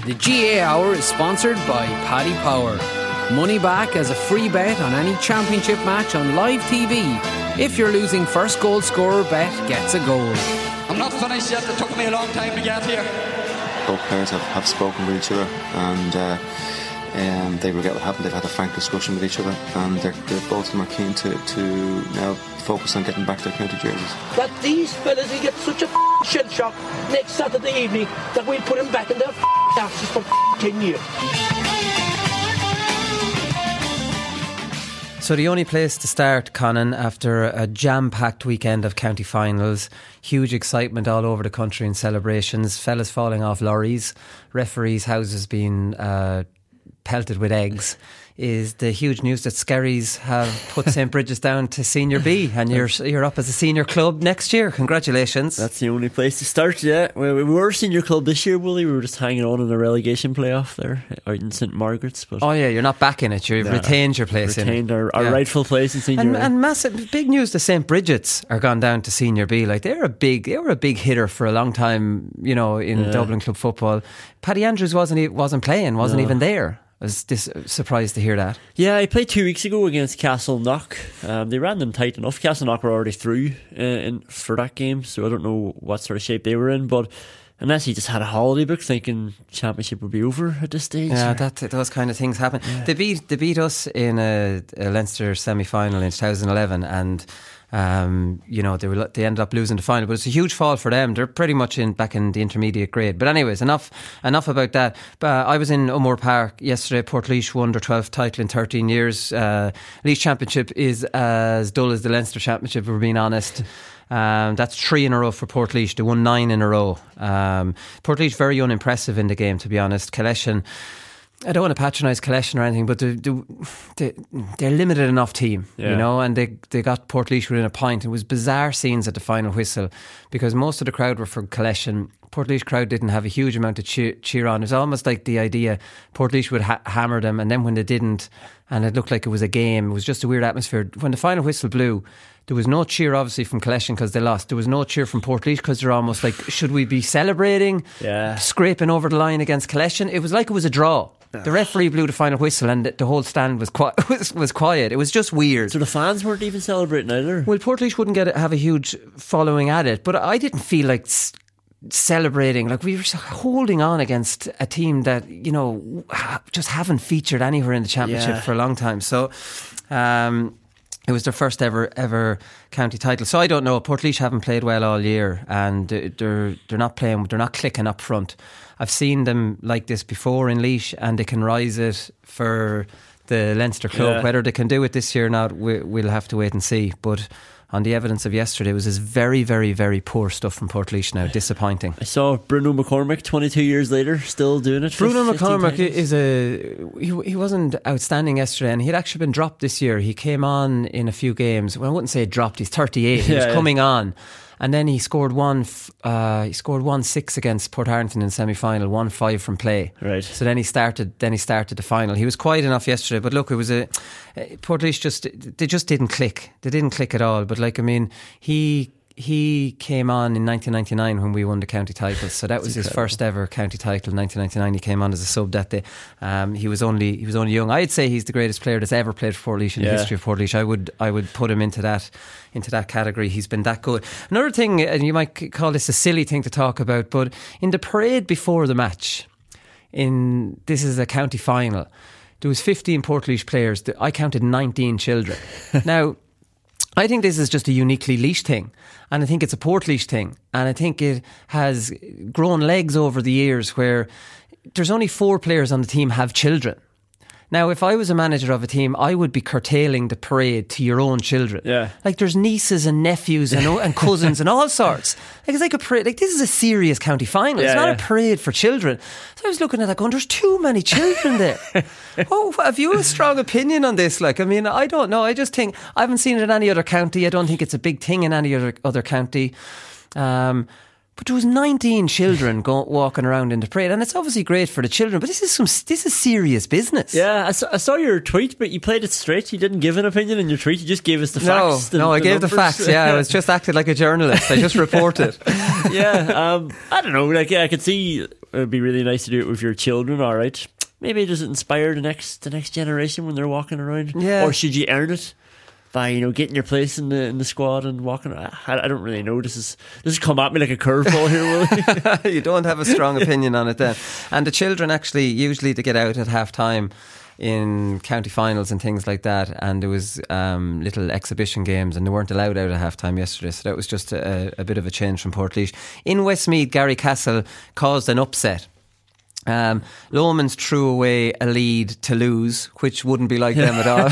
The GA Hour is sponsored by Paddy Power. Money back as a free bet on any championship match on live TV. If your losing first goal scorer bet gets a goal. I'm not finished yet, it took me a long time to get here. Both players have spoken with each other, and they regret what happened. They've had a frank discussion with each other, and they're both of them are keen to now focus on getting back their county jerseys. That these fellas will get such a shell shock next Saturday evening that we'll put them back in their asses for 10 years. So the only place to start, Conan, after a jam-packed weekend of county finals, huge excitement all over the country and celebrations, fellas falling off lorries, referees' houses being pelted with eggs, is the huge news that Skerries have put St. Bridget's down to Senior B, and you're up as a senior club next year. Congratulations. That's the only place to start, yeah. We were a senior club this year, Willie. We were just hanging on in a relegation playoff there out in St. Margaret's. But oh yeah, you're not back in it. You've retained your place in it. Retained our rightful place in Senior and massive big news, the St. Bridget's are gone down to Senior B. Like they were a big hitter for a long time, you know, in Dublin club football. Paddy Andrews wasn't playing, wasn't even there. I was surprised to hear that. Yeah, he played 2 weeks ago against Castleknock. They ran them tight enough. Castleknock were already through for that game, so I don't know what sort of shape they were in, but unless he just had a holiday book thinking championship would be over at this stage. Yeah, those kind of things happen. Yeah. They beat us in a Leinster semi-final in 2011, and you know, they ended up losing the final, but it's a huge fall for them. They're pretty much back in the intermediate grade. But anyways, enough about that. I was in O'Moore Park yesterday. Portlaoise won their 12th title in 13 years. Laois Championship is as dull as the Leinster Championship, if we're being honest. That's 3 in a row for Portlaoise. They won 9 in a row. Portlaoise very unimpressive in the game, to be honest. Collection, I don't want to patronise Collection or anything, but they're limited enough team, you know, and they got Portlaoise within a point. It was bizarre scenes at the final whistle because most of the crowd were for Collection. Portlaoise crowd didn't have a huge amount of cheer on. It was almost like the idea Portlaoise would hammer them, and then when they didn't, and it looked like it was a game, it was just a weird atmosphere. When the final whistle blew, there was no cheer obviously from Collection because they lost. There was no cheer from Portlaoise because they're almost like, should we be celebrating, scraping over the line against Collection? It was like it was a draw. The referee blew the final whistle and the whole stand was quiet. It was just weird. So the fans weren't even celebrating either? Well, Portlaoise wouldn't have a huge following at it, but I didn't feel like celebrating. Like we were holding on against a team that, you know, just haven't featured anywhere in the championship for a long time. So it was their first ever county title. So I don't know. Portlaoise haven't played well all year, and they're not playing. They're not clicking up front. I've seen them like this before in Laois, and they can rise it for the Leinster club. Whether they can do it this year or not, we'll have to wait and see. But on the evidence of yesterday, it was this very, very, very poor stuff from Portlaoise now. Disappointing. I saw Bruno McCormick 22 years later still doing it. Bruno McCormick he wasn't outstanding yesterday, and he'd actually been dropped this year. He came on in a few games. Well, I wouldn't say dropped. He's 38. He was coming on. And then he scored 1-6 against Port Harrington in semi-final, 1-5 from play. Right. So then he started the final. He was quiet enough yesterday, but look, it was Portlaoise they just didn't click. They didn't click at all. But like, I mean, he came on in 1999 when we won the county title. So that was his first ever county title in 1999. He came on as a sub that day. He was only young. I'd say he's the greatest player that's ever played for Portlaoise in the history of Portlaoise. I would put him into that category. He's been that good. Another thing, and you might call this a silly thing to talk about, but in the parade before the match, this is a county final, there was 15 Portlaoise players. I counted 19 children. Now, I think this is just a uniquely Laois thing, and I think it's a Portlaoise thing, and I think it has grown legs over the years where there's only 4 players on the team have children. Now, if I was a manager of a team, I would be curtailing the parade to your own children. Yeah. Like there's nieces and nephews and cousins and all sorts. Like it's like a parade. Like this is a serious county final. It's not a parade for children. So I was looking at that going, there's too many children there. Oh, have you a strong opinion on this? Like, I mean, I don't know. I just think, I haven't seen it in any other county. I don't think it's a big thing in any other county. But there was 19 children walking around in the parade, and it's obviously great for the children. But this is serious business. Yeah, I saw your tweet, but you played it straight. You didn't give an opinion in your tweet. You just gave us the facts. I gave the facts. Yeah, I was just acted like a journalist. I just reported. I don't know. Like, I could see it'd be really nice to do it with your children. All right, maybe just inspire the next generation when they're walking around. Yeah. Or should you earn it by getting your place in the squad and walking? I don't really know. This is come at me like a curveball here, Will. You don't have a strong opinion on it then. And the children actually usually they get out at half time in county finals and things like that, and there was little exhibition games and they weren't allowed out at half time yesterday, so that was just a bit of a change from Portlaoise. In Westmeath, Gary Castle caused an upset. Lomans threw away a lead to lose, which wouldn't be like them at all.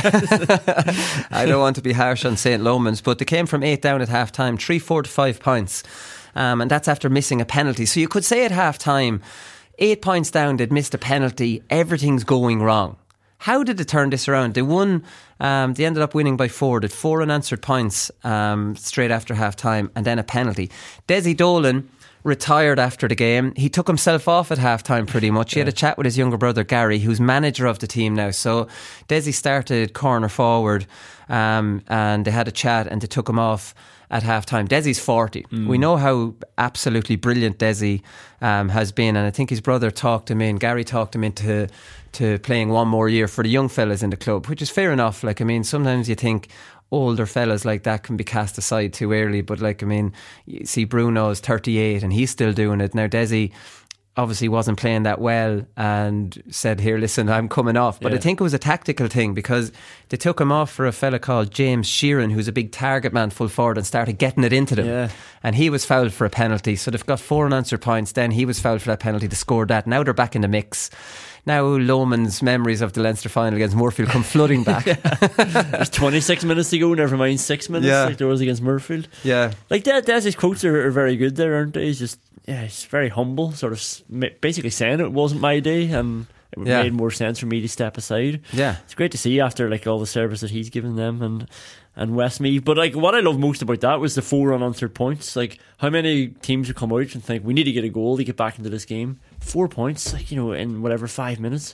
I don't want to be harsh on St. Lomans, but they came from 8 down at half time, 3-4 to 5 points, and that's after missing a penalty. So you could say at half time, 8 points down, they'd missed a penalty, everything's going wrong. How did they turn this around? They won. They ended up winning by 4. They had 4 unanswered points straight after half time, and then a penalty. Desi Dolan retired after the game. He took himself off at half time pretty much. He had a chat with his younger brother Gary, who's manager of the team now. So Desi started corner forward, and they had a chat and they took him off at half time. Desi's 40. We know how absolutely brilliant Desi has been, and I think his brother talked him in, Gary talked him into playing one more year for the young fellas in the club, which is fair enough. Like, I mean, sometimes you think older fellas like that can be cast aside too early, but like, I mean, you see Bruno's 38 and he's still doing it. Now Desi obviously wasn't playing that well and said, here, listen, I'm coming off. But I think it was a tactical thing, because they took him off for a fella called James Sheeran, who's a big target man full forward, and started getting it into them. Yeah. And he was fouled for a penalty. So they've got 4 unanswered points. Then he was fouled for that penalty. They scored that. Now they're back in the mix. Now Lomans' memories of the Leinster final against Murfield come flooding back. There's 26 minutes to go, never mind 6 minutes, like there was against Murfield. Yeah. Like Desi's quotes are very good there, aren't they? He's very humble, sort of basically saying it wasn't my day, and it made more sense for me to step aside. Yeah. It's great to see after like all the service that he's given them and Westmeath. But like, what I love most about that was the 4 unanswered points. Like, how many teams would come out and think we need to get a goal to get back into this game? 4 points, like, in whatever 5 minutes.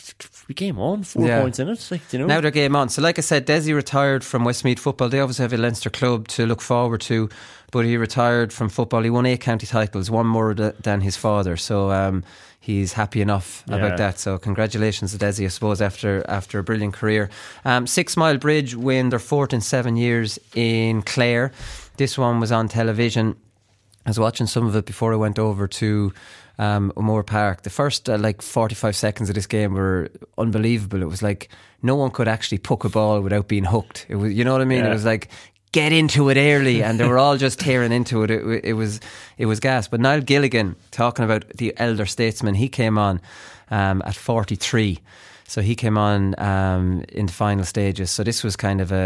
We came on 4 points in it, like, Now they're game on. So like I said, Desi retired from Westmeath football. They obviously have a Leinster club to look forward to, but he retired from football. He won 8 county titles, one more than his father. So he's happy enough about that. So congratulations to Desi, I suppose, after a brilliant career. 6 Mile Bridge win their 4th in 7 years in Clare. This one was on television. I was watching some of it before I went over to O'Moore Park. The first 45 seconds of this game were unbelievable. It was like no one could actually puck a ball without being hooked. It was, you know what I mean? It was like, get into it early, and they were all just tearing into it. It was gas. But Niall Gilligan, talking about the elder statesman, he came on at 43. So he came on in the final stages. So this was kind of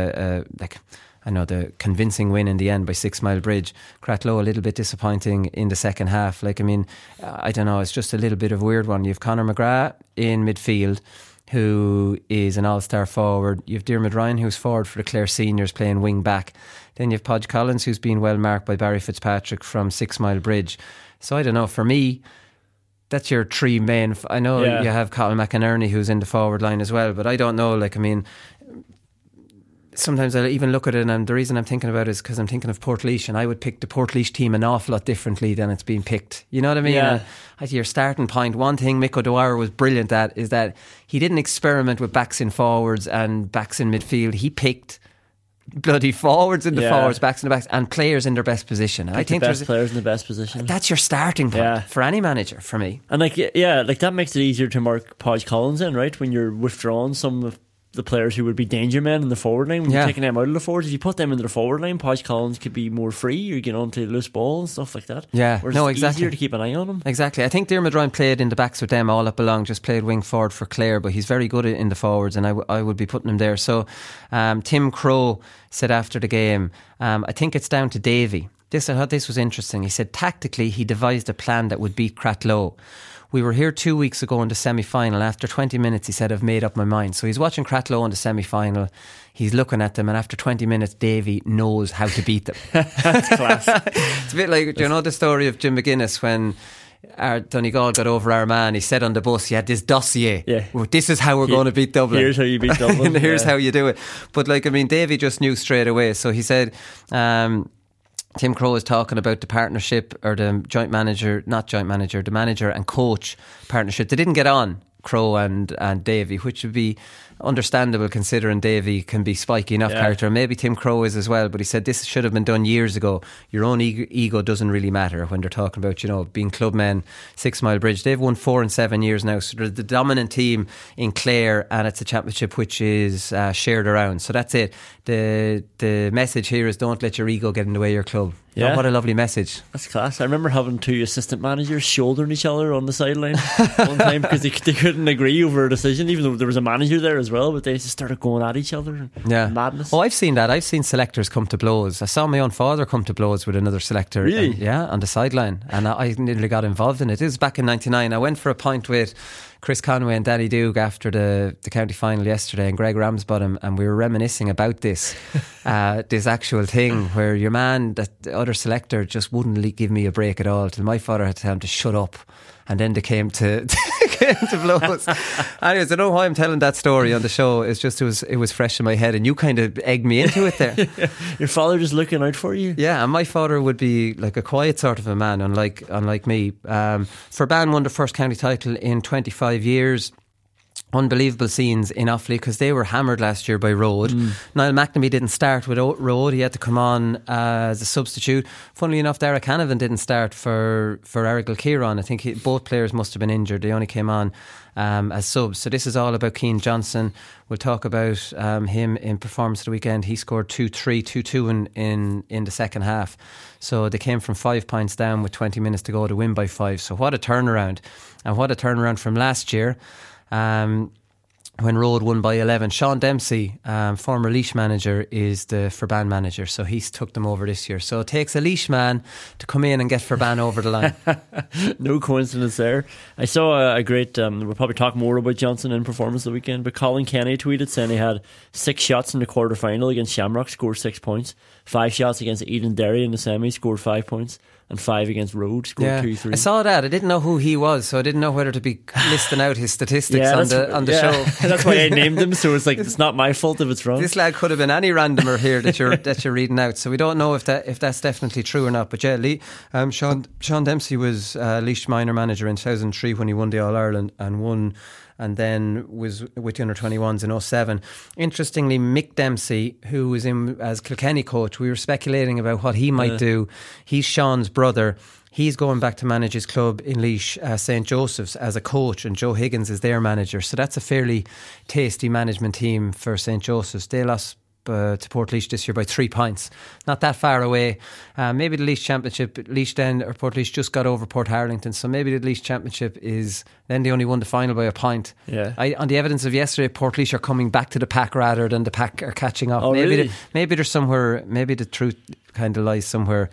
the convincing win in the end by 6 Mile Bridge. Cratloe a little bit disappointing in the second half. Like, I mean, I don't know, it's just a little bit of a weird one. You've Conor McGrath in midfield, who is an all-star forward. You've Diarmuid Ryan, who's forward for the Clare Seniors, playing wing back. Then you've Podge Collins, who's been well marked by Barry Fitzpatrick from 6 Mile Bridge. So I don't know, for me, that's your 3 main. I know you have Colin McInerney, who's in the forward line as well, but I don't know, like, I mean, sometimes I even look at it, and the reason I'm thinking about it is because I'm thinking of Portlaoise, and I would pick the Portlaoise team an awful lot differently than it's been picked. You know what I mean? Yeah. Your starting point, one thing Mick O'Dwyer was brilliant at is that he didn't experiment with backs in forwards and backs in midfield. He picked bloody forwards in the forwards, backs in the backs, and players in their best position. And I think the best players in the best position. That's your starting point for any manager, for me. And like that makes it easier to mark Podge Collins in, right? When you're withdrawing some of the players who would be danger men in the forward line, when you're taking them out of the forwards, if you put them into the forward line, Podge Collins could be more free or get onto loose ball and stuff like that. Yeah, whereas it's easier to keep an eye on him. Exactly. I think Diarmuid Ryan played in the backs with them all up along, just played wing forward for Clare, but he's very good in the forwards, and I would be putting him there. So Tim Crowe said after the game, I think it's down to Davy. I thought this was interesting. He said tactically he devised a plan that would beat Cratloe. We were here 2 weeks ago in the semi-final. After 20 minutes, he said, I've made up my mind. So he's watching Cratloe in the semi-final. He's looking at them, and after 20 minutes, Davy knows how to beat them. That's class. It's a bit like, do you know the story of Jim McGuinness when Donegal got over Armagh? He said on the bus, he had this dossier. Yeah. Well, this is how we're going to beat Dublin. Here's how you beat Dublin. And here's how you do it. But like, I mean, Davy just knew straight away. So he said, Tim Crowe is talking about the partnership, or the the manager and coach partnership. They didn't get on, Crowe and Davy, which would be understandable considering Davy can be spiky enough character. Maybe Tim Crowe is as well, but he said this should have been done years ago. Your own ego doesn't really matter when they're talking about, being clubmen. 6 Mile Bridge, they've won 4 in 7 years now, so they're the dominant team in Clare, and it's a championship which is shared around. So that's it. The message here is don't let your ego get in the way of your club. Yeah. Oh, what a lovely message. That's class. I remember having 2 assistant managers shouldering each other on the sideline one time because they couldn't agree over a decision, even though there was a manager there as well, but they just started going at each other. Madness. Oh, I've seen that. I've seen selectors come to blows. I saw my own father come to blows with another selector. Really? On the sideline. And I nearly got involved in it. It was back in 99. I went for a pint with Chris Conway and Danny Doug after the county final yesterday, and Greg Ramsbottom, and we were reminiscing about this this actual thing where your man, that the other selector, just wouldn't give me a break at all, till my father had to tell him to shut up, and then they came to blows. Anyways, I don't know why I'm telling that story on the show. It's just it was fresh in my head, and you kind of egged me into it there. Your father just looking out for you. Yeah, and my father would be like a quiet sort of a man, unlike me. Forban won the first county title in 25 years. Unbelievable scenes in Offaly because they were hammered last year by Road. Niall McNamee didn't start with Road. He had to come on as a substitute. Funnily enough, Derek Hanavan didn't start for Errigal Kieran. I think both players must have been injured. They only came on as subs. So this is all about Cian Johnson. We'll talk about him in performance of the weekend. He scored 2-3, 2-2 in the second half. So they came from 5 points down with 20 minutes to go to win by 5. So what a turnaround. And what a turnaround from last year. When Road won by 11. Sean Dempsey, former Laois manager, is the Forban manager, so he's took them over this year. So it takes a Laois man to come in and get Forban over the line. No coincidence there. I saw a great, we'll probably talk more about Johnson in performance of the weekend, but Colin Kenny tweeted saying he had 6 shots in the quarter final against Shamrock, scored 6 points, 5 shots against Eden Derry in the semi, scored 5 points, and 5 against Road, scored 2-3. I saw that. I didn't know who he was, so I didn't know whether to be listing out his statistics on the show. That's why I named him, so it's like it's not my fault if it's wrong. This lad could have been any randomer here that you're reading out, so we don't know if that's definitely true or not. But yeah, Sean Dempsey was Laois minor manager in 2003 when he won the All-Ireland and then was with the under-21s in 07. Interestingly, Mick Dempsey, who was in as Kilkenny coach, we were speculating about what he might do. He's Sean's brother. He's going back to manage his club in Laois, St. Joseph's, as a coach, and Joe Higgins is their manager. So that's a fairly tasty management team for St. Joseph's. They lost to Portlaoise this year by 3 points. Not that far away. Maybe the Laois Championship, Laois then, or Portlaoise just got over Port Harlington, so maybe the Laois Championship is, then they only won the final by a point. Yeah. On the evidence of yesterday, Portlaoise are coming back to the pack rather than the pack are catching up. Oh, really? Maybe there's somewhere, maybe the truth kind of lies somewhere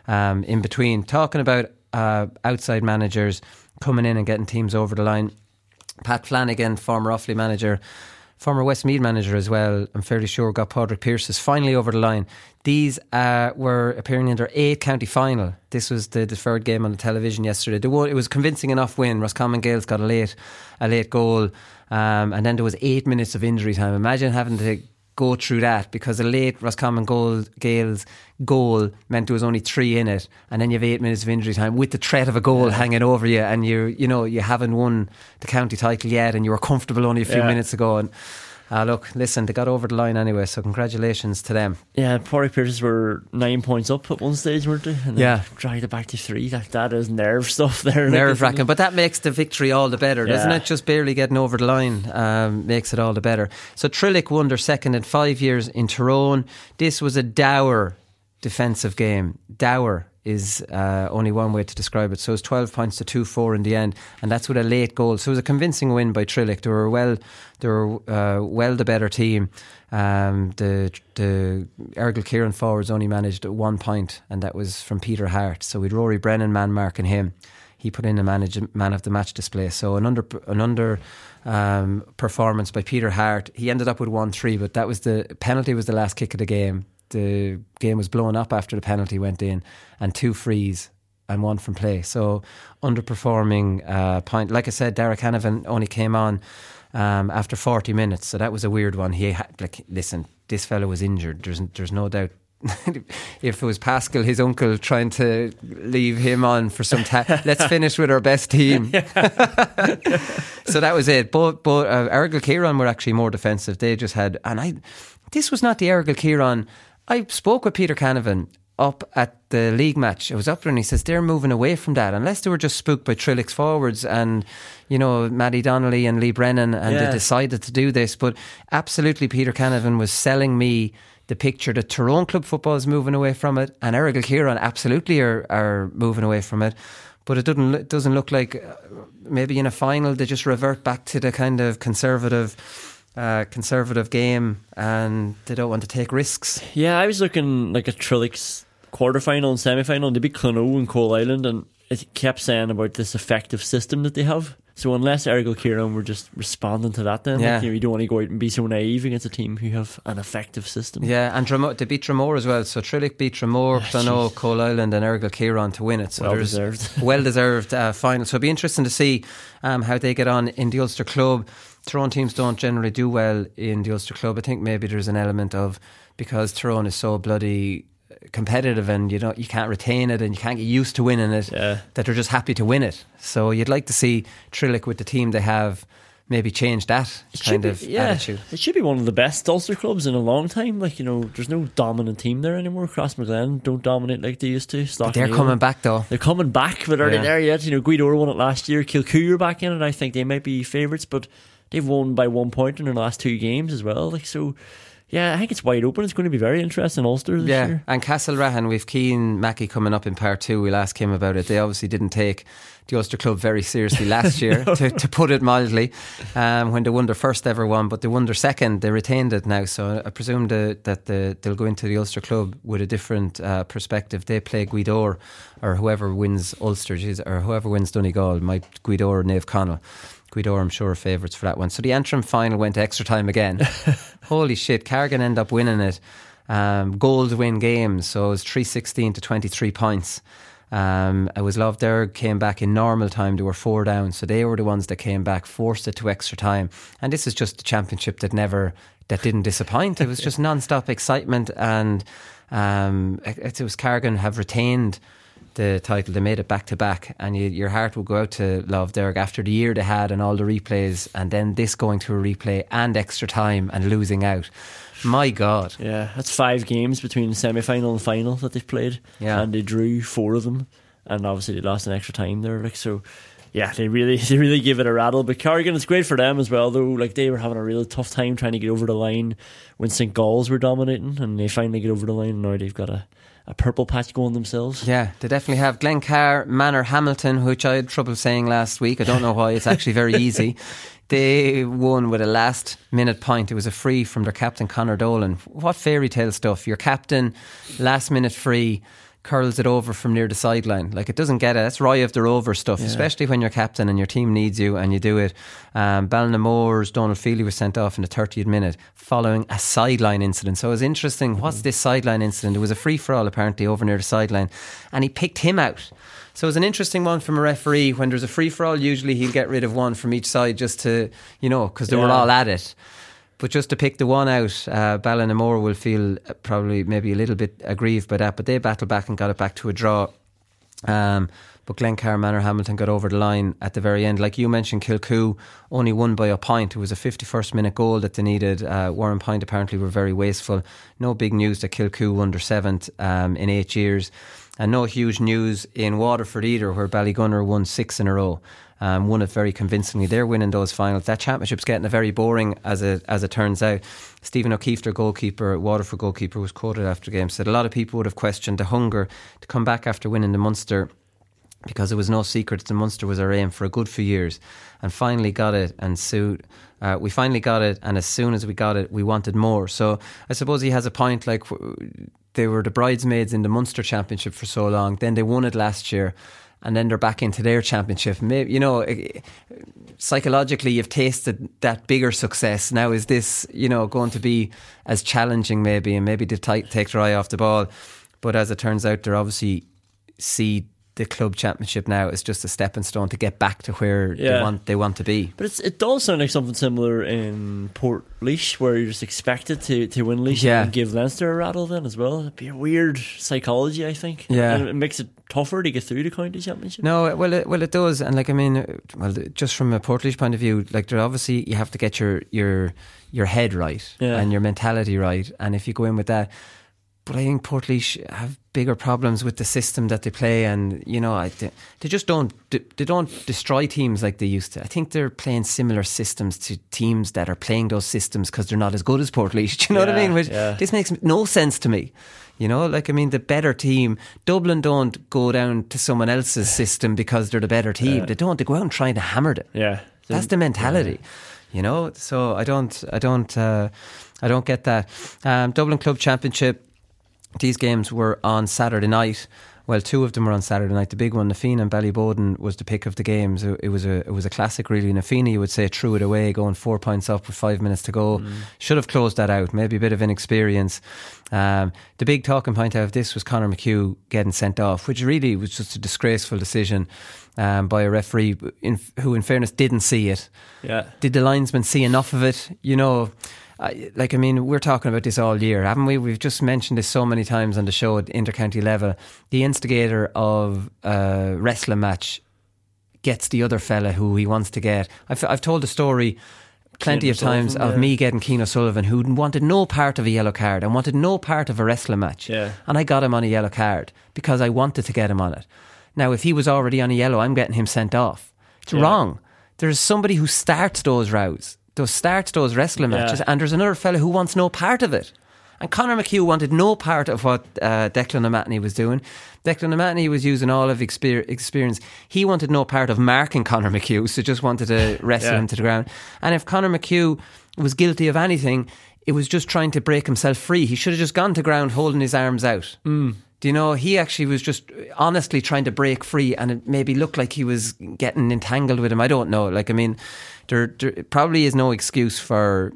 in between. Talking about outside managers coming in and getting teams over the line, Pat Flanagan, former Offaly manager, former Westmeath manager as well, I'm fairly sure, got Padraig Pearses finally over the line. These were appearing in their 8th county final. This was the deferred game on the television yesterday. It was a convincing enough win. Roscommon Gales got a late goal, and then there was 8 minutes of injury time. Imagine having to go through that, because a late Roscommon Gales goal meant there was only 3 in it, and then you have 8 minutes of injury time with the threat of a goal hanging over you, and you haven't won the county title yet, and you were comfortable only a few minutes ago. And look, listen, they got over the line anyway, so congratulations to them. Yeah, Padraig Pearses were 9 points up at one stage, weren't they? And then dragged it back to 3. That is nerve stuff there. Nerve-wracking, but that makes the victory all the better, doesn't it? Just barely getting over the line makes it all the better. So Trillick won their second in 5 years in Tyrone. This was a dour defensive game. Dour is only one way to describe it. So it's 12 points to 2-4 in the end, and that's with a late goal. So it was a convincing win by Trillick. They were well the better team. The Errigal Kieran forwards only managed 1 point, and that was from Peter Hart. So we'd Rory Brennan man marking him. He put in a man of the match display. So an under performance by Peter Hart. He ended up with 1-3, but that was the penalty was the last kick of the game. The game was blown up after the penalty went in, and 2 frees and 1 from play. So underperforming point. Like I said, Derek Hanavan only came on after 40 minutes, so that was a weird one. Listen, this fellow was injured. There's no doubt if it was Pascal, his uncle, trying to leave him on for some let's finish with our best team. So that was it. But Ergal Kieran were actually more defensive. They just had, this was not the Ergal Kieran. I spoke with Peter Canavan up at the league match. I was up there and he says they're moving away from that, unless they were just spooked by Trillick's forwards and, you know, Maddie Donnelly and Lee Brennan, and they decided to do this. But absolutely, Peter Canavan was selling me the picture that Tyrone Club football is moving away from it, and Ergal Kieran absolutely are moving away from it. But it doesn't look like maybe in a final they just revert back to the kind of conservative game, and they don't want to take risks. Yeah, I was looking like at Trillick's quarter-final and semi-final, and they beat Clonoe and Coal Island, and it kept saying about this effective system that they have. So unless Ergal Kieran were just responding to that, then you don't want to go out and be so naive against a team who have an effective system. Yeah, and they beat Dromore as well. So Trillick beat Dromore, Clonoe, Coal Island and Ergal Kieran to win it. So well-deserved final. So it'll be interesting to see how they get on in the Ulster Club. Tyrone teams don't generally do well in the Ulster Club. I think maybe there's an element of, because Tyrone is so bloody competitive and you can't retain it and you can't get used to winning it, that they're just happy to win it. So you'd like to see Trillick with the team they have maybe change that kind of attitude. It should be one of the best Ulster clubs in a long time. Like, you know, there's no dominant team there anymore. Crossmaglen don't dominate like they used to. But they're coming back though. They're coming back, but are they there yet? You know, Guidor won it last year. Kilcoo are back in it. I think they might be favourites, but they've won by 1 point in their last 2 games as well. Like, so yeah, I think it's wide open. It's going to be very interesting, Ulster this year. And Castlereaghan, we've Keane Mackey coming up in part 2. We'll ask him about it. They obviously didn't take the Ulster Club very seriously last year, to put it mildly, when they won their first ever one, but they won their second. They retained it now, so I presume that they'll go into the Ulster Club with a different perspective. They play Guidor, or whoever wins Ulster, or whoever wins Donegal, might Guidor or Naomh Conaill. Guidor, I'm sure, are favourites for that one. So the Antrim final went to extra time again. Holy shit, Carrigan end up winning it. Goal to win games, so it was 3-16 to 23 points. It was Lovederg came back in normal time. They were 4 down, so they were the ones that came back, forced it to extra time. And this is just the championship that didn't disappoint. It was just non-stop excitement, and it was Carrigan have retained the title. They made it back to back, and your heart will go out to Lovederg after the year they had and all the replays, and then this going to a replay and extra time and losing out. My God. Yeah, that's 5 games between the semi-final and final that they've played, and they drew 4 of them, and obviously they lost an extra time there. Like, so yeah, they really give it a rattle. But Carrigan, it's great for them as well, though. Like, they were having a real tough time trying to get over the line when St. Gall's were dominating, and they finally get over the line, and now they've got a purple patch going themselves. Yeah, they definitely have. Glencar, Manor, Hamilton, which I had trouble saying last week. I don't know why. It's actually very easy. They won with a last minute point. It was a free from their captain Conor Dolan. What fairy tale stuff. Your captain, last minute free, curls it over from near the sideline. Like, it doesn't get it. That's Roy of the Rover stuff, especially when you're captain and your team needs you and you do it. Ballinamores, Donald Feely was sent off in the 30th minute following a sideline incident. So it was interesting. What's this sideline incident? It was a free-for-all apparently over near the sideline, and he picked him out. So it was an interesting one from a referee. When there's a free-for-all, usually he'll get rid of one from each side just to, because they were all at it. But just to pick the one out, Ballinamore will feel probably maybe a little bit aggrieved by that, but they battled back and got it back to a draw. But Glencar, Manor, Hamilton got over the line at the very end. Like you mentioned, Kilcoo only won by a point. It was a 51st minute goal that they needed. Warren Point apparently were very wasteful. No big news that Kilcoo won their 7th in 8 years. And no huge news in Waterford either, where Ballygunner won 6 in a row. Won it very convincingly. They're winning those finals. That championship's getting a very boring as it turns out. Stephen O'Keefe, their goalkeeper, Waterford goalkeeper, was quoted after the game, said a lot of people would have questioned the hunger to come back after winning the Munster, because it was no secret the Munster was our aim for a good few years, and finally got it. And we finally got it, and as soon as we got it, we wanted more. So I suppose he has a point. Like, they were the bridesmaids in the Munster Championship for so long, then they won it last year, and then they're back into their championship. Maybe, psychologically you've tasted that bigger success. Now is this, going to be as challenging maybe, and maybe they take their eye off the ball. But as it turns out, they obviously see the club championship now is just a stepping stone to get back to where they want to be. But it does sound like something similar in Port Leash, where you're just expected to win Leash and give Leinster a rattle then as well. It'd be a weird psychology, I think. Yeah, and it makes it tougher to get through the county championship. No, well, it does, and just from a Port Leash point of view, there obviously you have to get your head right and your mentality right, and if you go in with that. But I think Port Leash have bigger problems with the system that they play, and they just don't destroy teams like they used to. I think they're playing similar systems to teams that are playing those systems because they're not as good as Port Leash. Do you know what I mean? This makes no sense to me. The better team, Dublin don't go down to someone else's system because they're the better team. They don't. They go out and try to hammer them. Yeah, that's the mentality. So I don't get that. Dublin Club Championship. These games were on Saturday night. Well, two of them were on Saturday night. The big one, Nafina and Ballyboden, was the pick of the games. It was a classic, really. Nafina, you would say, threw it away, going 4 points up with 5 minutes to go. Should have closed that out. Maybe a bit of inexperience. The big talking point out of this was Conor McHugh getting sent off, which really was just a disgraceful decision by a referee who, in fairness, didn't see it. Yeah. Did the linesman see enough of it? We're talking about this all year, haven't we? We've just mentioned this so many times on the show at intercounty level. The instigator of a wrestling match gets the other fella who he wants to get. I've told the story plenty of times of me getting Keane O'Sullivan, who wanted no part of a yellow card and wanted no part of a wrestling match. Yeah. And I got him on a yellow card because I wanted to get him on it. Now, if he was already on a yellow, I'm getting him sent off. It's wrong. There's somebody who starts those rows. Those wrestling matches, and there's another fella who wants no part of it. And Conor McHugh wanted no part of what Declan O'Mahony was doing. Declan O'Mahony was using all of experience. He wanted no part of marking Conor McHugh, so just wanted to wrestle him to the ground. And if Conor McHugh was guilty of anything, it was just trying to break himself free. He should have just gone to ground holding his arms out. He actually was just honestly trying to break free, and it maybe looked like he was getting entangled with him. I don't know. There probably is no excuse for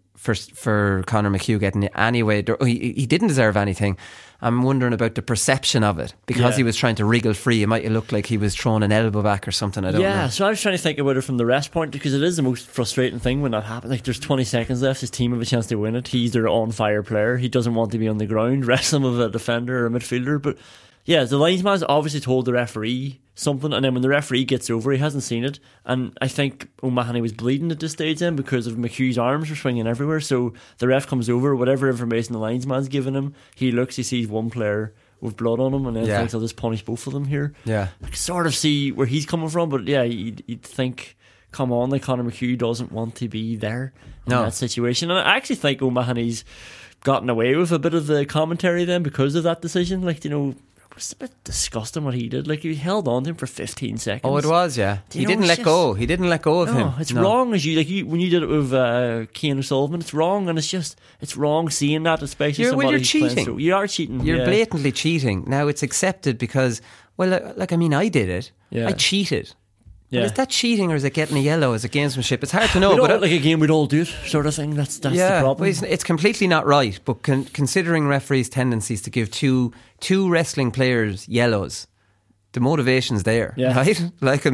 Conor McHugh getting it anyway. He didn't deserve anything. I'm wondering about the perception of it because he was trying to wriggle free. It might have looked like he was throwing an elbow back or something. I don't know. Yeah, so I was trying to think about it from the rest point, because it is the most frustrating thing when that happens. There's 20 seconds left. His team have a chance to win it. He's their on-fire player. He doesn't want to be on the ground wrestling with a defender or a midfielder. But yeah, the linesman's obviously told the referee something, and then when the referee gets over, he hasn't seen it. And I think O'Mahony was bleeding at this stage then because of McHugh's arms were swinging everywhere. So the ref comes over, whatever information the linesman's given him, he looks, he sees one player with blood on him, and then thinks, I'll just punish both of them here. I can sort of see where he's coming from, but you'd think, come on, Conor McHugh doesn't want to be there in that situation. And I actually think O'Mahony's gotten away with a bit of the commentary then because of that decision. It was a bit disgusting what he did. He held on to him for 15 seconds. Oh, it was, yeah. He didn't let go. He didn't let go of him. It's wrong as when you did it with Keane O'Sullivan. It's wrong, and it's wrong seeing that, especially somebody who's cheating. Through. You are cheating. You're blatantly cheating. Now it's accepted because, I did it. Yeah. I cheated. Yeah. Well, is that cheating or is it getting a yellow? Is it gamesmanship? It's hard to know. But a game we'd all do it, sort of thing. That's the problem. Well, it's completely not right. But considering referees' tendencies to give two wrestling players yellows, the motivation's there, right?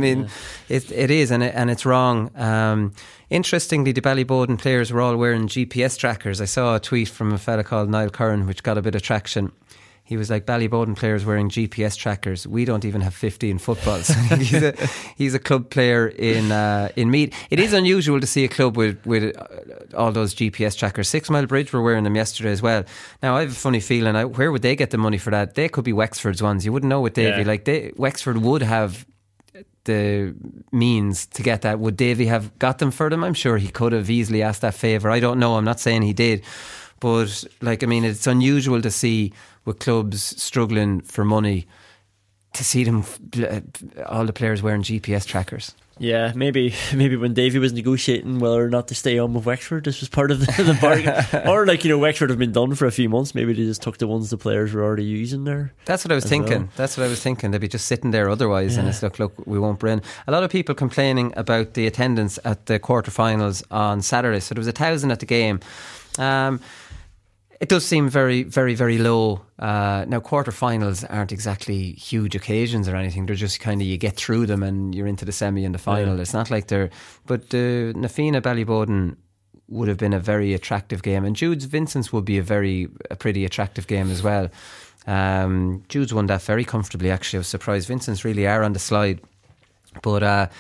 It is, and it's wrong. Interestingly, the Ballyboden players were all wearing GPS trackers. I saw a tweet from a fella called Niall Curran, which got a bit of traction. He was like, Ballyboden players wearing GPS trackers. We don't even have 15 footballs. He's a club player in Meath. It is unusual to see a club with all those GPS trackers. 6 Mile Bridge were wearing them yesterday as well. Now, I have a funny feeling, where would they get the money for that? They could be Wexford's ones. You wouldn't know with Davy. Wexford would have the means to get that. Would Davy have got them for them? I'm sure he could have easily asked that favour. I don't know. I'm not saying he did. But, it's unusual to see with clubs struggling for money to see them, all the players wearing GPS trackers. Yeah, maybe when Davy was negotiating whether or not to stay on with Wexford, this was part of the bargain. Or Wexford have been done for a few months. Maybe they just took the ones the players were already using there. That's what I was thinking. Well. That's what I was thinking. They'd be just sitting there otherwise, and it's look, we won't bring. A lot of people complaining about the attendance at the quarterfinals on Saturday. So there was 1,000 at the game. It does seem very, very, very low. Now, quarterfinals aren't exactly huge occasions or anything. They're just kind of, you get through them and you're into the semi and the final. Yeah. It's not like they're... But Na Fianna Ballyboden would have been a very attractive game, and Jude's Vincent's would be a pretty attractive game as well. Jude's won that very comfortably, actually. I was surprised. Vincent's really are on the slide. But,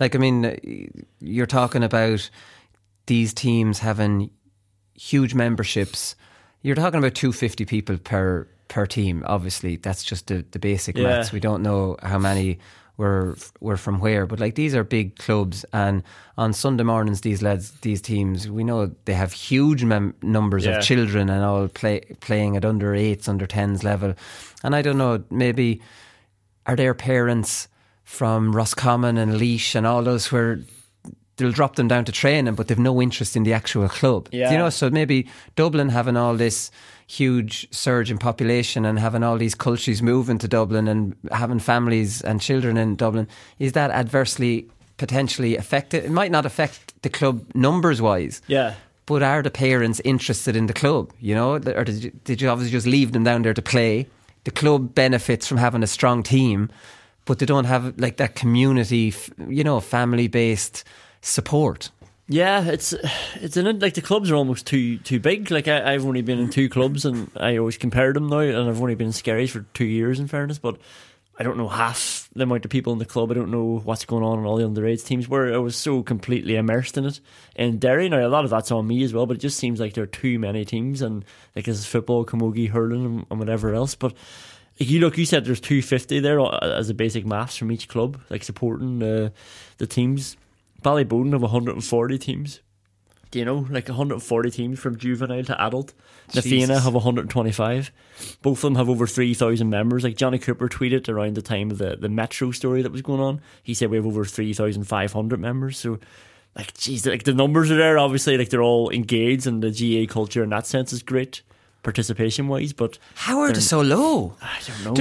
you're talking about these teams having huge memberships. You're talking about 250 people per team. Obviously, that's just the basic maths. We don't know how many were from where, but like, these are big clubs, and on Sunday mornings, these teams, we know they have huge numbers of children and all playing at under 8s, under 10s level. And I don't know, maybe are their parents from Roscommon and Laois and all those where they'll drop them down to training, but they've no interest in the actual club. Yeah. You know, so maybe Dublin having all this huge surge in population and having all these cultures moving to Dublin and having families and children in Dublin, is that adversely potentially affected? It might not affect the club numbers wise. Yeah. But are the parents interested in the club? You know, or did you obviously just leave them down there to play? The club benefits from having a strong team, but they don't have like that community, family based support. Yeah, it's like the clubs are almost too big. Like I've only been in 2 clubs, and I always compare them now, and I've only been in Skerries for 2 years, in fairness, but I don't know half the amount of people in the club. I don't know what's going on in all the underage teams, where I was so completely immersed in it. In Derry now, a lot of that's on me as well, but it just seems like there are too many teams, and like there's football, camogie, hurling and whatever else. But you said there's 250 there as a basic maths from each club, like supporting the teams. Ballyboden have 140 teams. Do you know, like 140 teams from juvenile to adult. Na Fianna have 125. Both of them have over 3,000 members. Like Johnny Cooper tweeted around the time of the Metro story that was going on. He said we have over 3,500 members. So, like, geez, like the numbers are there. Obviously, like they're all engaged, and the GA culture in that sense is great, participation wise. But how are they so low? I don't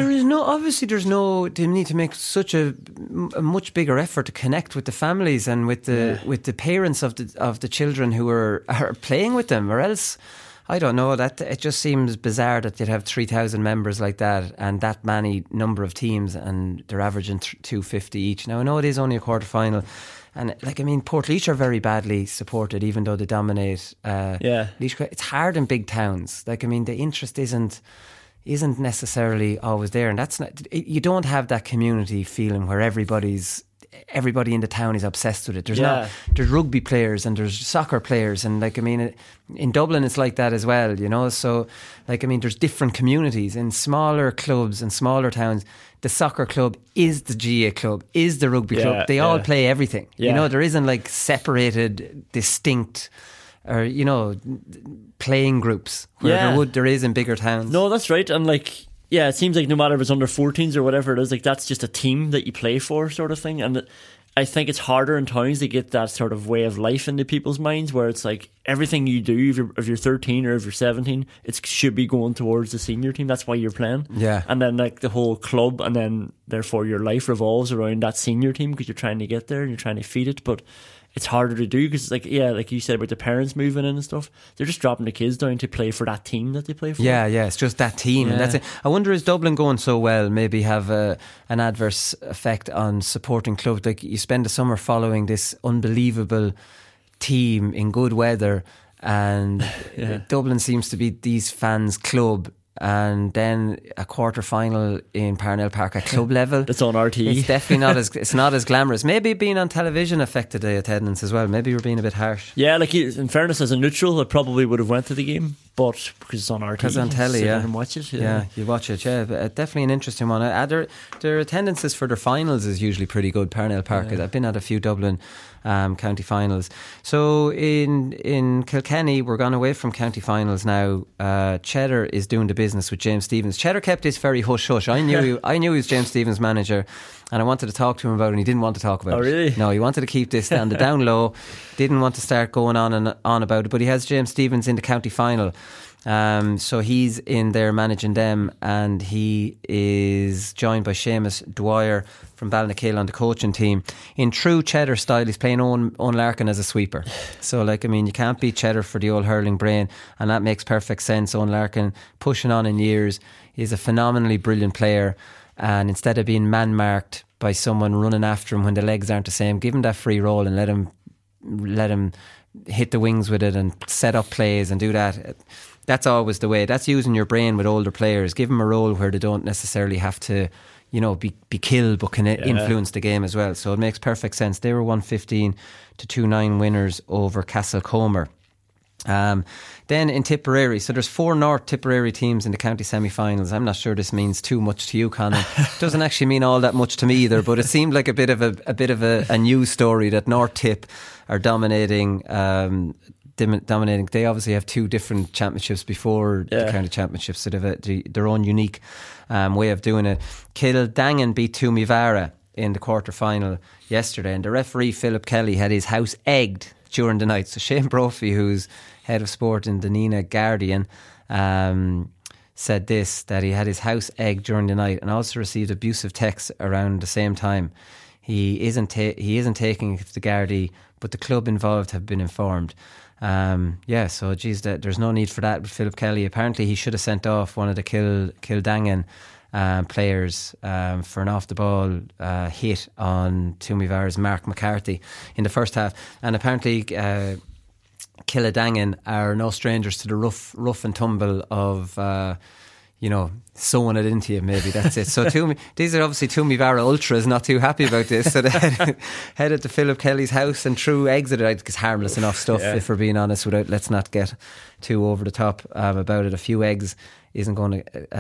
know. They need to make such a much bigger effort to connect with the families and with the parents of the children who are playing with them, or else I don't know, that it just seems bizarre that they'd have 3,000 members like that and that many number of teams, and they're averaging 250 each. Now I know it is only a quarter final. And Portlaoise are very badly supported, even though they dominate. Laois, it's hard in big towns. The interest isn't necessarily always there, and that's not. You don't have that community feeling where everybody in the town is obsessed with it. There's rugby players and there's soccer players, and in Dublin it's like that as well. You know, so there's different communities in smaller clubs and smaller towns. The soccer club is the GA club, is the rugby club. They all play everything. Yeah. You know, there isn't like separated, distinct, or playing groups where there is in bigger towns. No, that's right. And it seems like no matter if it's under 14s or whatever it is, like that's just a team that you play for, sort of thing. And I think it's harder in towns to get that sort of way of life into people's minds, where it's like everything you do, if you're 13 or if you're 17, it should be going towards the senior team. That's why you're playing. Yeah. And then like the whole club, and then therefore your life revolves around that senior team, because you're trying to get there and you're trying to feed it. But it's harder to do, because like you said about the parents moving in and stuff, they're just dropping the kids down to play for that team that they play for. Yeah, it's just that team, and that's it. I wonder, is Dublin going so well maybe have an adverse effect on supporting clubs? Like, you spend the summer following this unbelievable team in good weather, and Dublin seems to be these fans' club. And then a quarter final in Parnell Park at club level. It's on RTE. It's definitely not as glamorous. Maybe being on television affected the attendance as well. Maybe we're being a bit harsh. Yeah, like in fairness, as a neutral, I probably would have went to the game, but because it's on RTE, because on telly, and watch it. Yeah, you watch it. Yeah, but definitely an interesting one. Their attendances for their finals is usually pretty good. Parnell Park. I've been at a few Dublin county finals. So in Kilkenny, we're gone away from county finals now. Cheddar is doing the business with James Stephens. Cheddar kept this very hush hush. I knew he was James Stephens' manager, and I wanted to talk to him about it, and he didn't want to talk about it. Oh, really? No, he wanted to keep this on the down low. Didn't want to start going on about it. But he has James Stephens in the county final. So he's in there managing them, and he is joined by Seamus Dwyer from Ballynakill on the coaching team. In true Cheddar style, he's playing Owen Larkin as a sweeper. So you can't beat Cheddar for the old hurling brain, and that makes perfect sense. Owen Larkin, pushing on in years, is a phenomenally brilliant player, and instead of being man-marked by someone running after him when the legs aren't the same, give him that free roll and let him hit the wings with it and set up plays and do that. That's always the way. That's using your brain with older players. Give them a role where they don't necessarily have to, be killed, but can influence the game as well. So it makes perfect sense. They were 115 to 2-9 winners over Castlecomer. Then in Tipperary, so there's 4 North Tipperary teams in the county semi-finals. I'm not sure this means too much to you, Conor. Doesn't actually mean all that much to me either, but it seemed like a bit of a news story that North Tip are dominating. They obviously have 2 different championships before the county championships, so they have their own unique way of doing it. Kildangan beat Toomevara in the quarter-final yesterday, and the referee Philip Kelly had his house egged during the night. So Shane Brophy, who's head of sport in the Nenagh Guardian, said that he had his house egged during the night and also received abusive texts around the same time. He isn't taking it to the Gardaí, but the club involved have been informed. So there's no need for that with Philip Kelly. Apparently he should have sent off one of the Kildangan players for an off the ball hit on Toomevara's Mark McCarthy in the first half, and apparently Kildangan are no strangers to the rough and tumble of sewing it into you. Maybe that's it. So these are obviously Toomevara ultras not too happy about this, so they headed to Philip Kelly's house and threw eggs at it. I think it's harmless enough stuff, if we're being honest, let's not get too over the top about it. A few eggs isn't going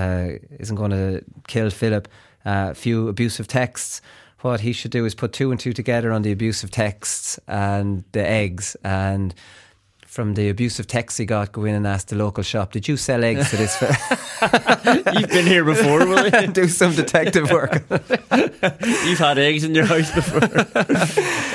to kill Philip. A few abusive texts. What he should do is put 2 and 2 together on the abusive texts and the eggs, and from the abusive texts he got, go in and ask the local shop, did you sell eggs to this You've been here before, will you? Do some detective work. You've had eggs in your house before.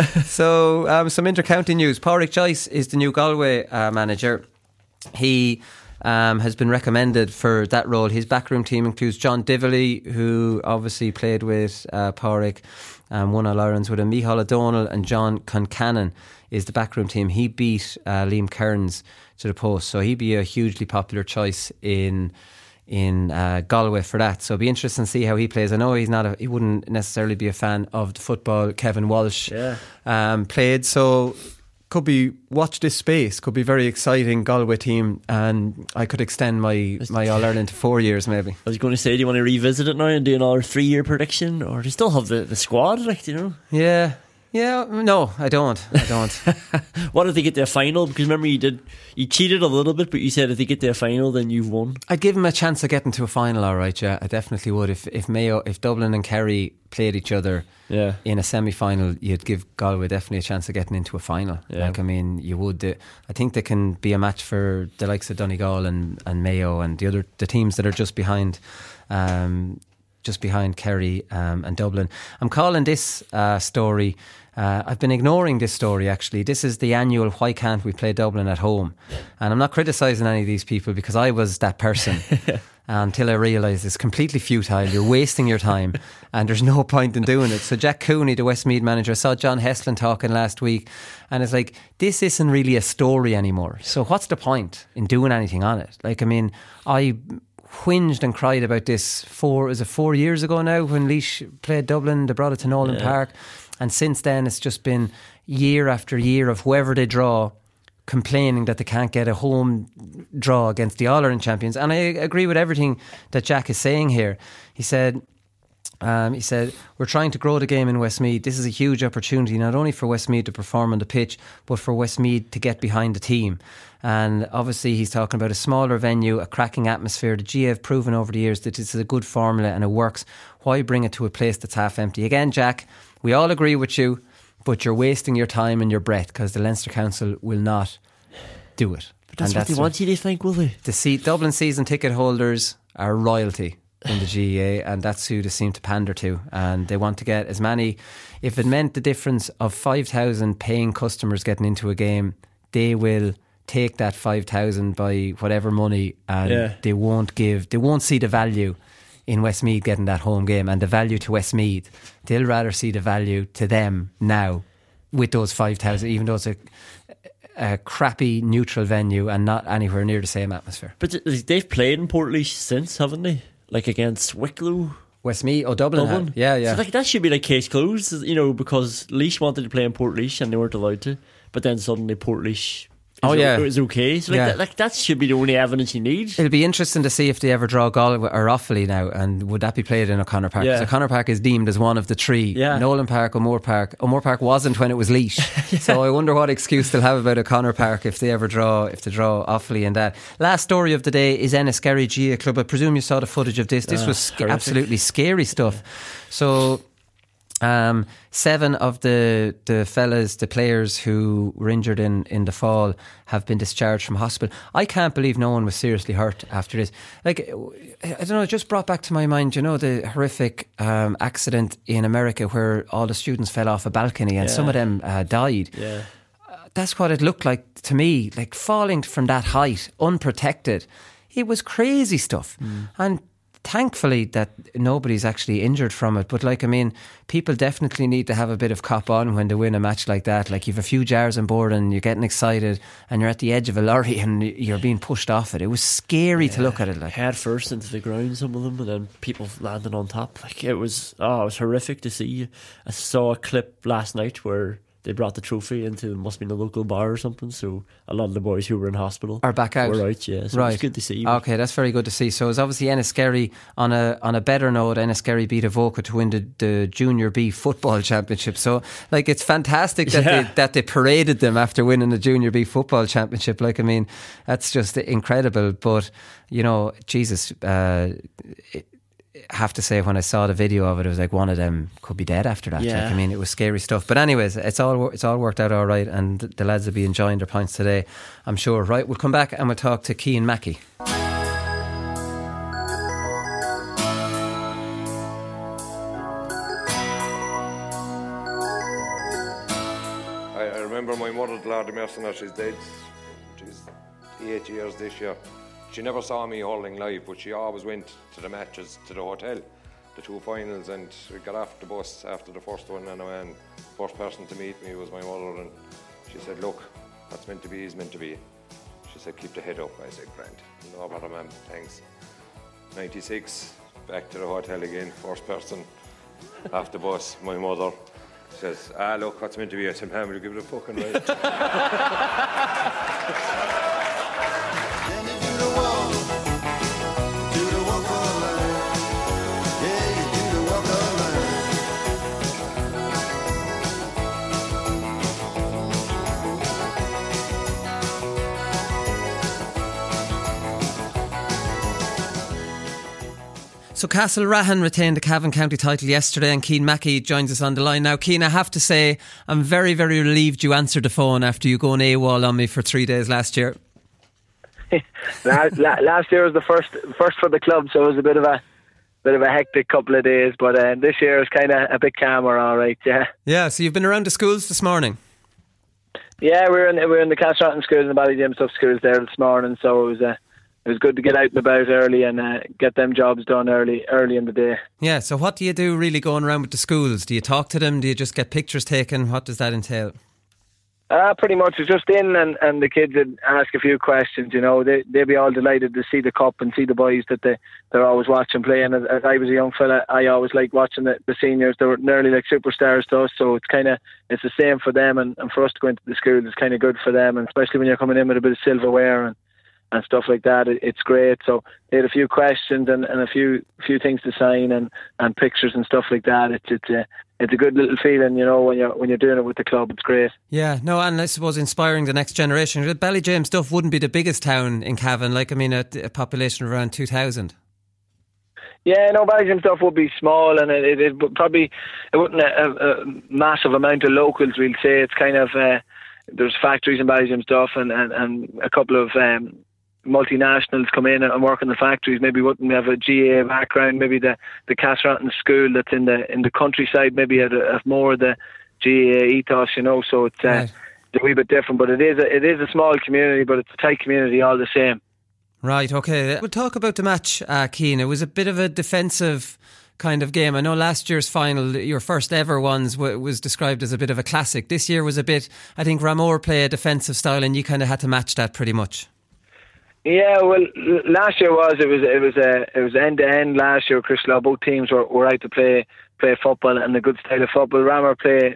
So some inter-county news. Pádraig Joyce is the new Galway manager. He has been recommended for that role. His backroom team includes John Dively, who obviously played with Pádraig, won All-Irelands with him. Micheál O'Donnell and John Concannon is the backroom team. He beat Liam Kearns to the post, so he'd be a hugely popular choice in Galway for that. So it'll be interesting to see how he plays. I know he wouldn't necessarily be a fan of the football Kevin Walsh played, so could be watch this space. Could be very exciting Galway team, and I could extend my All-Ireland to 4 years maybe. I was going to say, do you want to revisit it now and do another 3-year prediction, or do you still have the squad, Yeah, no, I don't. What if they get to a final? Because remember you cheated a little bit, but you said if they get to a final then you've won. I'd give them a chance of getting to a final, alright, yeah, I definitely would. If Dublin and Kerry played each other in a semi-final, you'd give Galway definitely a chance of getting into a final. You would. I think they can be a match for the likes of Donegal and Mayo and the teams that are just behind Kerry and Dublin. I'm calling this story, I've been ignoring this story actually. This is the annual Why Can't We Play Dublin at Home? And I'm not criticising any of these people, because I was that person until I realised it's completely futile. You're wasting your time and there's no point in doing it. So Jack Cooney, the Westmeath manager, I saw John Heslin talking last week, and it's like, this isn't really a story anymore, so what's the point in doing anything on it? I whinged and cried about this 4 years ago now, when Laois played Dublin. They brought it to Nolan Park, and since then it's just been year after year of whoever they draw complaining that they can't get a home draw against the All-Ireland champions. And I agree with everything that Jack is saying here. He said, we're trying to grow the game in Westmeath. This is a huge opportunity, not only for Westmeath to perform on the pitch, but for Westmeath to get behind the team. And obviously he's talking about a smaller venue, a cracking atmosphere. The GA have proven over the years that it's a good formula and it works. Why bring it to a place that's half empty? Again, Jack, we all agree with you, but you're wasting your time and your breath, because the Leinster Council will not do it. But that's what they want you to think, will they? The Dublin season ticket holders are royalty in the GEA, and that's who they seem to pander to, and they want to get as many. If it meant the difference of 5,000 paying customers getting into a game, they will take that 5,000 by whatever money, and they won't see the value in Westmeath getting that home game, and the value to Westmeath. They'll rather see the value to them now with those 5,000, even though it's a crappy neutral venue and not anywhere near the same atmosphere. But they've played in Portlaoise since, haven't they? Like against Wicklow. Westmeath, Dublin. Yeah. So that should be like case closed, because Laois wanted to play in Portlaoise and they weren't allowed to. But then suddenly Portlaoise it was okay. So that should be the only evidence you need. It'll be interesting to see if they ever draw Galway or Offaly now, and would that be played in O'Connor Park? Because O'Connor Park is deemed as one of the three. Nolan Park, O'Moore Park. O'Moore Park wasn't when it was Laois. So I wonder what excuse they'll have about O'Connor Park if they draw Offaly in that. Last story of the day is Enniskerry GA Club. I presume you saw the footage of this. This was absolutely scary stuff. So 7 of the fellas, the players who were injured in the fall, have been discharged from hospital. I can't believe no one was seriously hurt after this. Like, I don't know, it just brought back to my mind, the horrific accident in America where all the students fell off a balcony and some of them died. Yeah. That's what it looked like to me, like falling from that height, unprotected. It was crazy stuff. And thankfully that nobody's actually injured from it, but people definitely need to have a bit of cop on when they win a match like that. Like, you've a few jars on board and you're getting excited and you're at the edge of a lorry and you're being pushed off it. It was scary to look at it. Like, head first into the ground, some of them, and then people landing on top. Like, it was horrific to see. I saw a clip last night where they brought the trophy into, must have been a local bar or something, so a lot of the boys who were in hospital are back out. Were out, so right. It's good to see. Okay, that's very good to see. So it's obviously Enniskerry on a better note. Enniskerry beat Avoca to win the Junior B football championship. So it's fantastic that they paraded them after winning the Junior B football championship. That's just incredible. But Jesus, have to say, when I saw the video of it, it was like one of them could be dead after that. It was scary stuff. But anyways, it's all worked out all right, and the lads will be enjoying their points today, I'm sure. Right, we'll come back and we'll talk to Cian Mackey. I remember my mother, Lord Mercenaire, she's dead. She's 8 years this year. She never saw me hurling live, but she always went to the matches, to the hotel, the 2 finals, and we got off the bus after the first one, and first person to meet me was my mother, and she said, "Look, what's meant to be is meant to be." She said, "Keep the head up." I said, "Grand, no bother, ma'am, thanks." 96, back to the hotel again, first person off the bus, my mother says, "Look, what's meant to be." I said, "Ma'am, will you give it a fucking right?" So Castlerahan retained the Cavan County title yesterday, and Cian Mackey joins us on the line now. Cian, I have to say, I'm very, very relieved you answered the phone after you going AWOL on me for 3 days last year. Last year was the first for the club, so it was a bit of a hectic couple of days. But this year is kind of a bit calmer, all right. Yeah. Yeah. So you've been around the schools this morning. Yeah, we're in the Castlerahan school and the Ballyjamestuff schools there this morning, so it was good to get out and about early and get them jobs done early in the day. Yeah, so what do you do really going around with the schools? Do you talk to them? Do you just get pictures taken? What does that entail? Pretty much it's just in and the kids would ask a few questions, they'd be all delighted to see the cup and see the boys that they're always watching play. And as I was a young fella, I always liked watching the seniors. They were nearly like superstars to us, so it's the same for them, and for us to go into the school is kind of good for them, and especially when you're coming in with a bit of silverware and stuff like that, it's great. So they had a few questions and a few things to sign and pictures and stuff like that. It's a good little feeling, when you're doing it with the club. It's great. Yeah, no, and I suppose inspiring the next generation. Ballyjamestuff wouldn't be the biggest town in Cavan, a population of around 2,000. Yeah, no, Ballyjamestuff would be small, and it wouldn't a massive amount of locals. We'll say it's kind of there's factories in Ballyjamestuff and a couple of multinationals come in and work in the factories. Maybe wouldn't have a GA background. Maybe the Castlerahan school that's in the countryside maybe have more of the GA ethos, So it's right. a wee bit different. But it is a small community, but it's a tight community all the same. Right, okay. We'll talk about the match, Cian. It was a bit of a defensive kind of game. I know last year's final, your first ever ones, was described as a bit of a classic. This year was a bit, I think Ramor play a defensive style and you kind of had to match that pretty much. Yeah, well, last year it was end to end. Last year, Christlaw, both teams were out to play football and a good style of football. Ramor play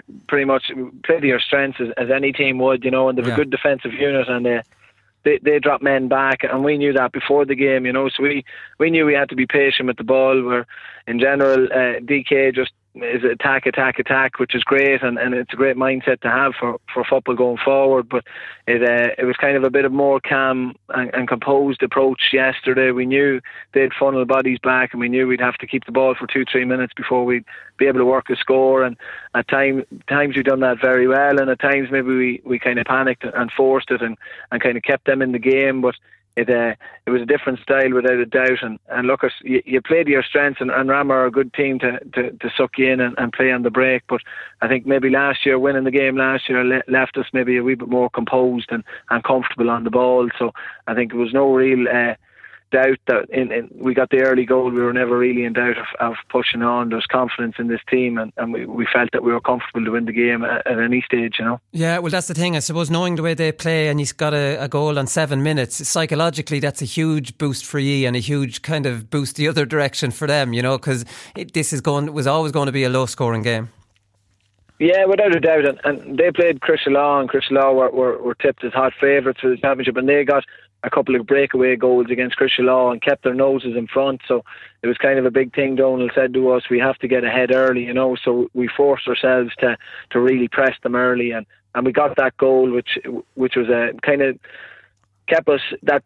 to your strengths as any team would, and they've a good defensive unit, and they drop men back, and we knew that before the game, so we knew we had to be patient with the ball. Where in general, DK just is attack, which is great, and it's a great mindset to have for football going forward. But it was kind of a bit of more calm and composed approach yesterday. We knew they'd funnel bodies back, and we knew we'd have to keep the ball for 2-3 minutes before we'd be able to work a score. And at times we've done that very well, and at times maybe we kind of panicked and forced it and kind of kept them in the game. But it was a different style without a doubt, and look, you play to your strengths, and Ramor are a good team to suck you in and play on the break. But I think maybe winning the game last year left us maybe a wee bit more composed and comfortable on the ball. So I think there was no real doubt that we got the early goal. We were never really in doubt of pushing on. There's confidence in this team, and we felt that we were comfortable to win the game at any stage, Yeah, well, that's the thing. I suppose knowing the way they play, and he's got a goal on 7 minutes, psychologically that's a huge boost for you and a huge kind of boost the other direction for them, because this was always going to be a low scoring game. Yeah, without a doubt, and they played Christlaw, and Christlaw were tipped as hot favourites for the championship, and they got a couple of breakaway goals against Christlaw and kept their noses in front. So it was kind of a big thing. Donald said to us, we have to get ahead early, so we forced ourselves to really press them early, and we got that goal, which was a kind of kept us that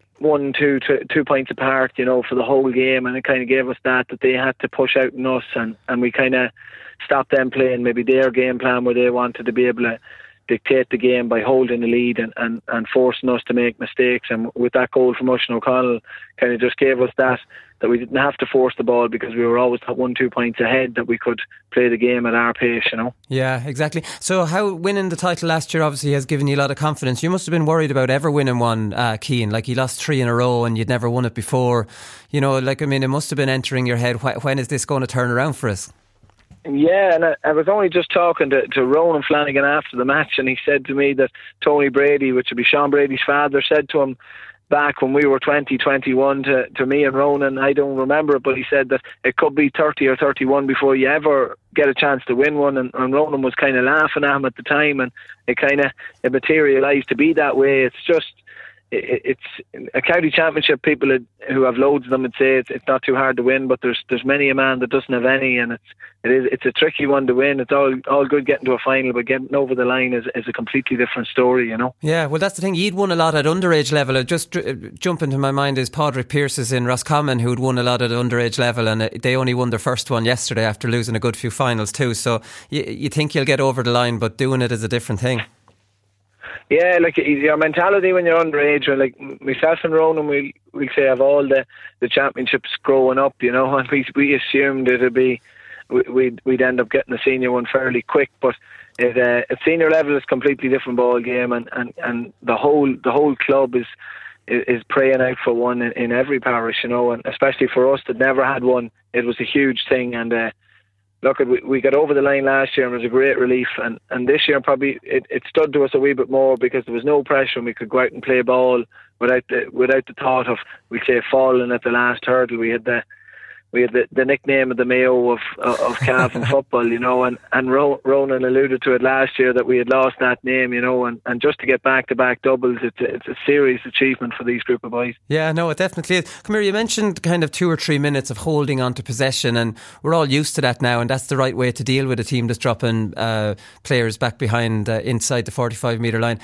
2 points apart, for the whole game, and it kind of gave us that they had to push out on us, and we kind of stopped them playing maybe their game plan where they wanted to be able to dictate the game by holding the lead and forcing us to make mistakes. And with that goal from Oisin O'Connell, kind of just gave us that we didn't have to force the ball because we were always 1-2 points ahead, that we could play the game at our pace, Yeah, exactly. So how winning the title last year obviously has given you a lot of confidence. You must have been worried about ever winning one, Cian. Like, you lost 3 in a row and you'd never won it before. It must have been entering your head, when is this going to turn around for us? Yeah, and I was only just talking to Ronan Flanagan after the match, and he said to me that Tony Brady, which would be Sean Brady's father, said to him back when we were 21 to me and Ronan, I don't remember it, but he said that it could be 30 or 31 before you ever get a chance to win one, and Ronan was kind of laughing at him at the time, and it materialised to be that way. It's just it's a county championship. People who have loads of them would say it's not too hard to win, but there's many a man that doesn't have any, and it's a tricky one to win. It's all good getting to a final, but getting over the line is a completely different story, Yeah, well, that's the thing. You'd won a lot at underage level. Just jump into my mind is Padraig Pearce's in Roscommon, who'd won a lot at underage level, and they only won their first one yesterday after losing a good few finals too. So you think you'll get over the line, but doing it is a different thing. Yeah, like your mentality when you're underage, or like myself and Ronan, we say have all the championships growing up, and we assumed it'd be we'd end up getting the senior one fairly quick, but at senior level it's a completely different ball game, and the whole club is praying out for one in every parish, and especially for us that never had one, it was a huge thing. And look, we got over the line last year and it was a great relief, and this year probably it stood to us a wee bit more because there was no pressure and we could go out and play ball without the thought of, we say, falling at the last hurdle. We had the nickname of the Mayo of Cavan football, and Ronan alluded to it last year that we had lost that name, and just to get back-to-back doubles, it's a serious achievement for these group of boys. Yeah, no, it definitely is. Come here, you mentioned kind of 2 or 3 minutes of holding on to possession, and we're all used to that now, and that's the right way to deal with a team that's dropping players back behind inside the 45-metre line.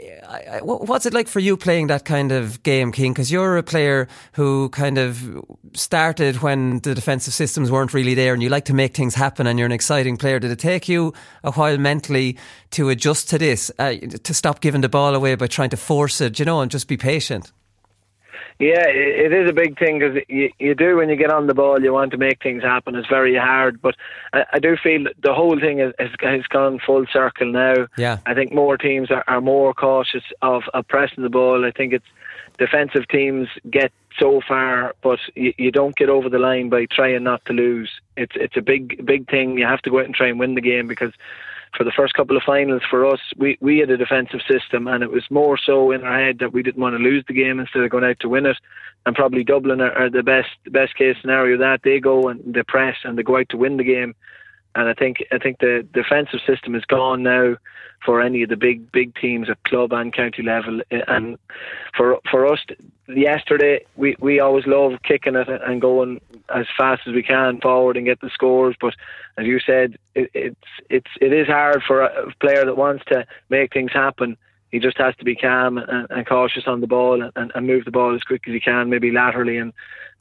What's it like for you playing that kind of game, Cian? Because you're a player who kind of started when the defensive systems weren't really there, and you like to make things happen, and you're an exciting player. Did it take you a while mentally to adjust to this, to stop giving the ball away by trying to force it, and just be patient? Yeah, it is a big thing because you do, when you get on the ball, you want to make things happen. It's very hard, but I do feel the whole thing has gone full circle now. Yeah. I think more teams are more cautious of pressing the ball. I think it's defensive teams get so far, but you don't get over the line by trying not to lose. It's a big thing. You have to go out and try and win the game, because for the first couple of finals for us, we had a defensive system, and it was more so in our head that we didn't want to lose the game instead of going out to win it. And probably Dublin are the best case scenario, that they go and they press and they go out to win the game. And I think the defensive system is gone now for any of the big teams at club and county level. And for us, yesterday we always love kicking it and going as fast as we can forward and get the scores. But as you said, it is hard for a player that wants to make things happen. He just has to be calm and cautious on the ball and move the ball as quick as he can, maybe laterally, and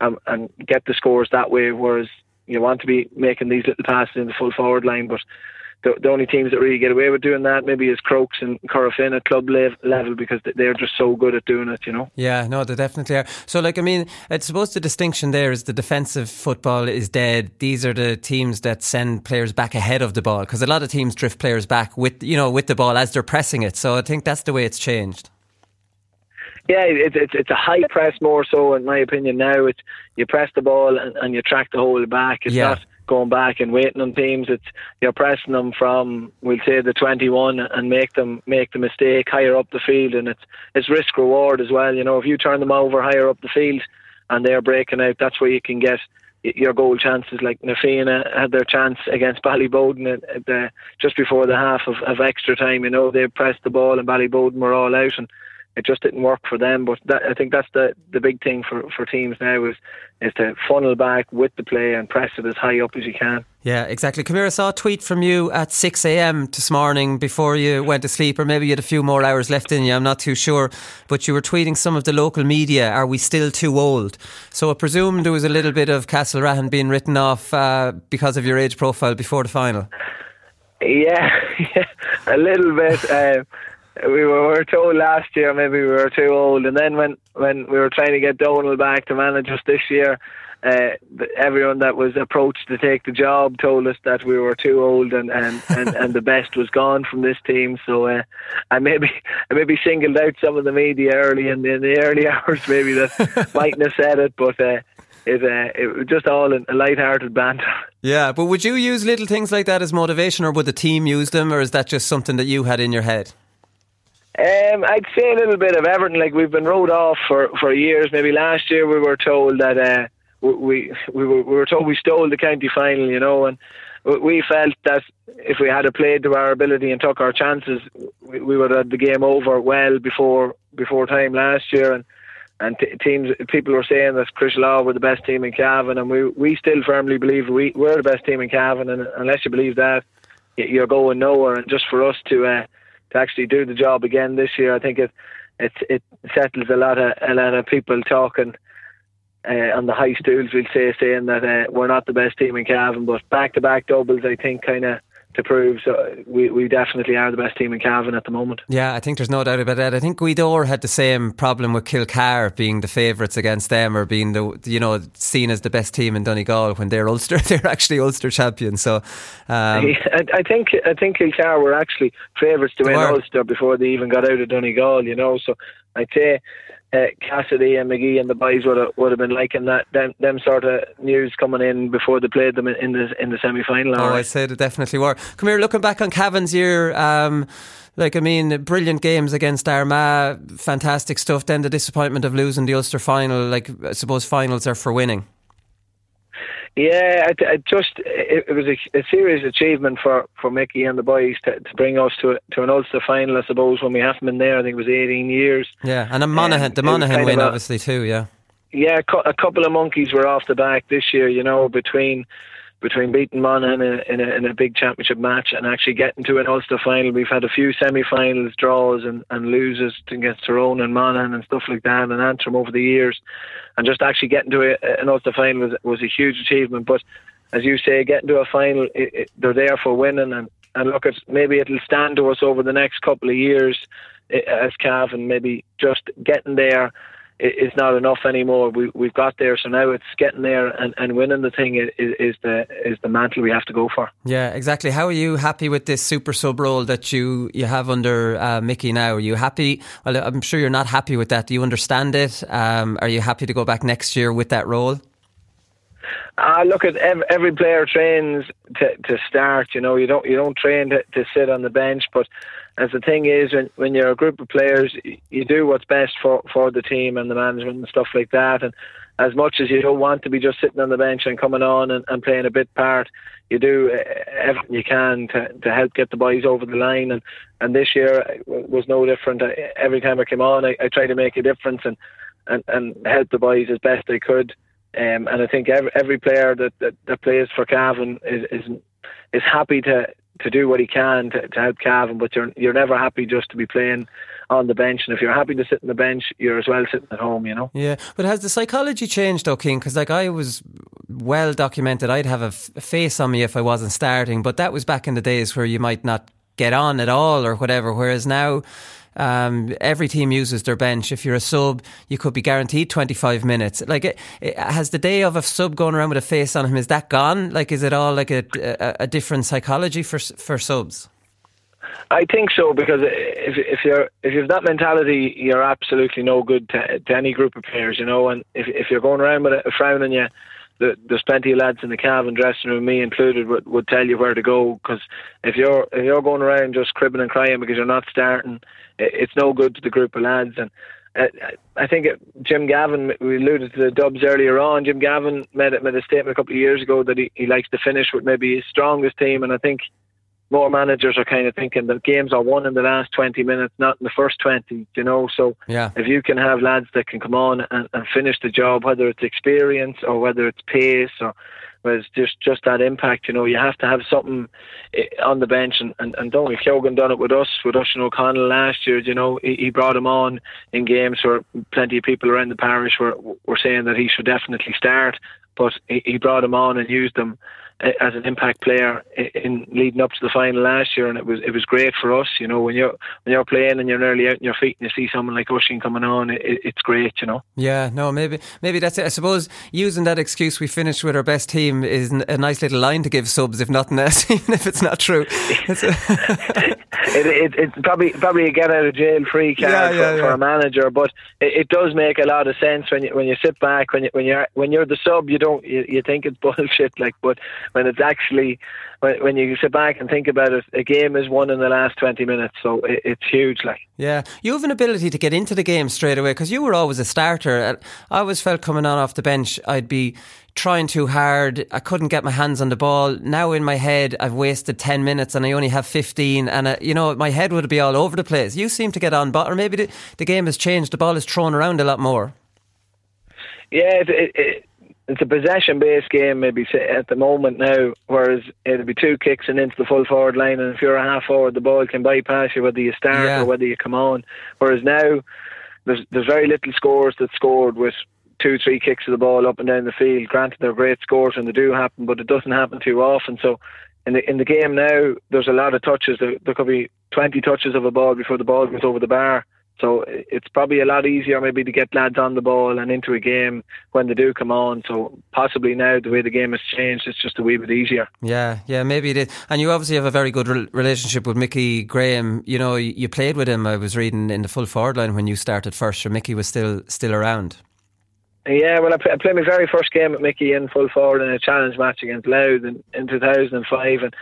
get the scores that way. Whereas you want to be making these little passes in the full forward line, but the only teams that really get away with doing that maybe is Crokes and Corofin at club level, because they're just so good at doing it, you know. Yeah, no, they definitely are. So, I suppose the distinction there is the defensive football is dead. These are the teams that send players back ahead of the ball, because a lot of teams drift players back with the ball as they're pressing it. So I think that's the way it's changed. Yeah, it's a high press more so, in my opinion. Now it's you press the ball and you track the whole back. It's not going back and waiting on teams. It's you're pressing them from, we'll say, the 21 and make the mistake higher up the field, and it's risk reward as well. You know, if you turn them over higher up the field and they're breaking out, that's where you can get your goal chances. Like Nafina had their chance against Ballybowden just before the half of extra time. You know, they pressed the ball and Ballybowden were all out, and it just didn't work for them. But I think that's the big thing for teams now is to funnel back with the play and press it as high up as you can. Yeah, exactly. Come here, I saw a tweet from you at 6 a.m. this morning before you went to sleep, or maybe you had a few more hours left in you, I'm not too sure, but you were tweeting some of the local media, are we still too old? So I presume there was a little bit of Castlerahan being written off because of your age profile before the final. Yeah, a little bit. We were told last year maybe we were too old, and then when we were trying to get Donal back to manage us this year, everyone that was approached to take the job told us that we were too old and the best was gone from this team. So I maybe singled out some of the media early in the early hours, maybe that mightn't have said it, but it was just all a light-hearted banter. Yeah, but would you use little things like that as motivation, or would the team use them, or is that just something that you had in your head? I'd say a little bit of everything. Like, we've been wrote off for years. Maybe last year we were told that we were told we stole the county final, you know, and we felt that if we had played to our ability and took our chances, we would have had the game over well before time last year. And people were saying that Crishlaw were the best team in Cavan, and we still firmly believe we're the best team in Cavan. And unless you believe that, you're going nowhere. And just for us to actually do the job again this year, I think it settles a lot of people talking on the high stools, we'll saying that we're not the best team in Cavan, but back-to-back doubles, I think, kind of to prove. So we definitely are the best team in Cavan at the moment. Yeah, I think there's no doubt about that. I think Guidor had the same problem with Kilcar being the favourites against them, or being seen as the best team in Donegal when they're actually Ulster champions. So I think Kilcar were actually favourites to win Ulster before they even got out of Donegal, you know. So I'd say Cassidy and McGee and the boys would have been liking that them sort of news coming in before they played them in the semi-final. Oh, I'd say they definitely were. Come here, looking back on Cavan's year, brilliant games against Armagh, fantastic stuff. Then the disappointment of losing the Ulster final. I suppose finals are for winning. Yeah, it was a serious achievement for Mickey and the boys to bring us to an Ulster final, I suppose, when we haven't been there. I think it was 18 years. Yeah, and the Monaghan win, obviously, too, yeah. Yeah, a couple of monkeys were off the back this year, you know, between beating Monaghan in a big championship match and actually getting to an Ulster final. We've had a few semi-finals draws and loses against Tyrone and Monaghan and stuff like that, and Antrim over the years. And just actually getting to an Ulster final was a huge achievement. But as you say, getting to a final, they're there for winning. And look, maybe it'll stand to us over the next couple of years as Cavan, maybe just getting there is not enough anymore. We've got there, so now it's getting there and winning the thing is the mantle we have to go for. Yeah, exactly. How are you happy with this super sub role that you have under Mickey now? Are you happy? Well, I'm sure you're not happy with that. Do you understand it? Are you happy to go back next year with that role? Look, at every player trains to start. You don't train to sit on the bench, but as the thing is, when you're a group of players, you do what's best for the team and the management and stuff like that. And as much as you don't want to be just sitting on the bench and coming on and playing a bit part, you do everything you can to help get the boys over the line. And this year was no different. Every time I came on, I tried to make a difference and help the boys as best I could. And I think every player that plays for Cavan is happy to do what he can to help Cavan, but you're never happy just to be playing on the bench. And if you're happy to sit on the bench, you're as well sitting at home, Yeah, but has the psychology changed though, King? Because I was well documented, I'd have a face on me if I wasn't starting, but that was back in the days where you might not get on at all or whatever, whereas now every team uses their bench. If you're a sub, you could be guaranteed 25 minutes. Has the day of a sub going around with a face on him, is that gone? Is it all like a different psychology for subs? I think so, because if you've that mentality, you're absolutely no good to any group of players, And if you're going around with a frown on you, there's plenty of lads in the Cavan dressing room, me included, would tell you where to go. Because if you're going around just cribbing and crying because you're not starting, it's no good to the group of lads. And I think Jim Gavin, we alluded to the Dubs earlier on. Jim Gavin made a statement a couple of years ago that he likes to finish with maybe his strongest team, and I think more managers are kind of thinking that games are won in the last 20 minutes, not in the first 20, So if you can have lads that can come on and finish the job, whether it's experience or whether it's pace or whether it's just that impact, you have to have something on the bench. And Donal Keoghan done it with us and O'Connell last year. He brought him on in games where plenty of people around the parish were saying that he should definitely start, but he brought him on and used him as an impact player in leading up to the final last year, and it was great for us. When you're playing and you're nearly out on your feet and you see someone like Oisín coming on, it's great. Yeah, no, maybe that's it. I suppose using that excuse, we finished with our best team, is a nice little line to give subs, if nothing else, even if it's not true. It's probably a get out of jail free card for a manager, but it does make a lot of sense when you sit back, when you're the sub, you think it's bullshit, but when it's actually, when you sit back and think about it, a game is won in the last 20 minutes, so it's huge. Yeah, you have an ability to get into the game straight away, because you were always a starter. I always felt coming on off the bench, I'd be trying too hard, I couldn't get my hands on the ball. Now in my head I've wasted 10 minutes and I only have 15, and my head would be all over the place. You seem to get on, or maybe the game has changed, the ball is thrown around a lot more. Yeah, it's a possession-based game maybe at the moment now, whereas it'll be two kicks and into the full forward line, and if you're a half forward, the ball can bypass you whether you start or whether you come on. Whereas now there's very little scores that's scored with 2-3 kicks of the ball up and down the field. Granted, they're great scores and they do happen, but it doesn't happen too often. So in the game now, there's a lot of touches. There could be 20 touches of a ball before the ball goes over the bar. So it's probably a lot easier maybe to get lads on the ball and into a game when they do come on. So possibly now, the way the game has changed, it's just a wee bit easier. Yeah, maybe it is. And you obviously have a very good relationship with Mickey Graham. You played with him, I was reading, in the full forward line when you started first, or Mickey was still around. Yeah, well, I played my very first game with Mickey in full forward in a challenge match against Louth in 2005, and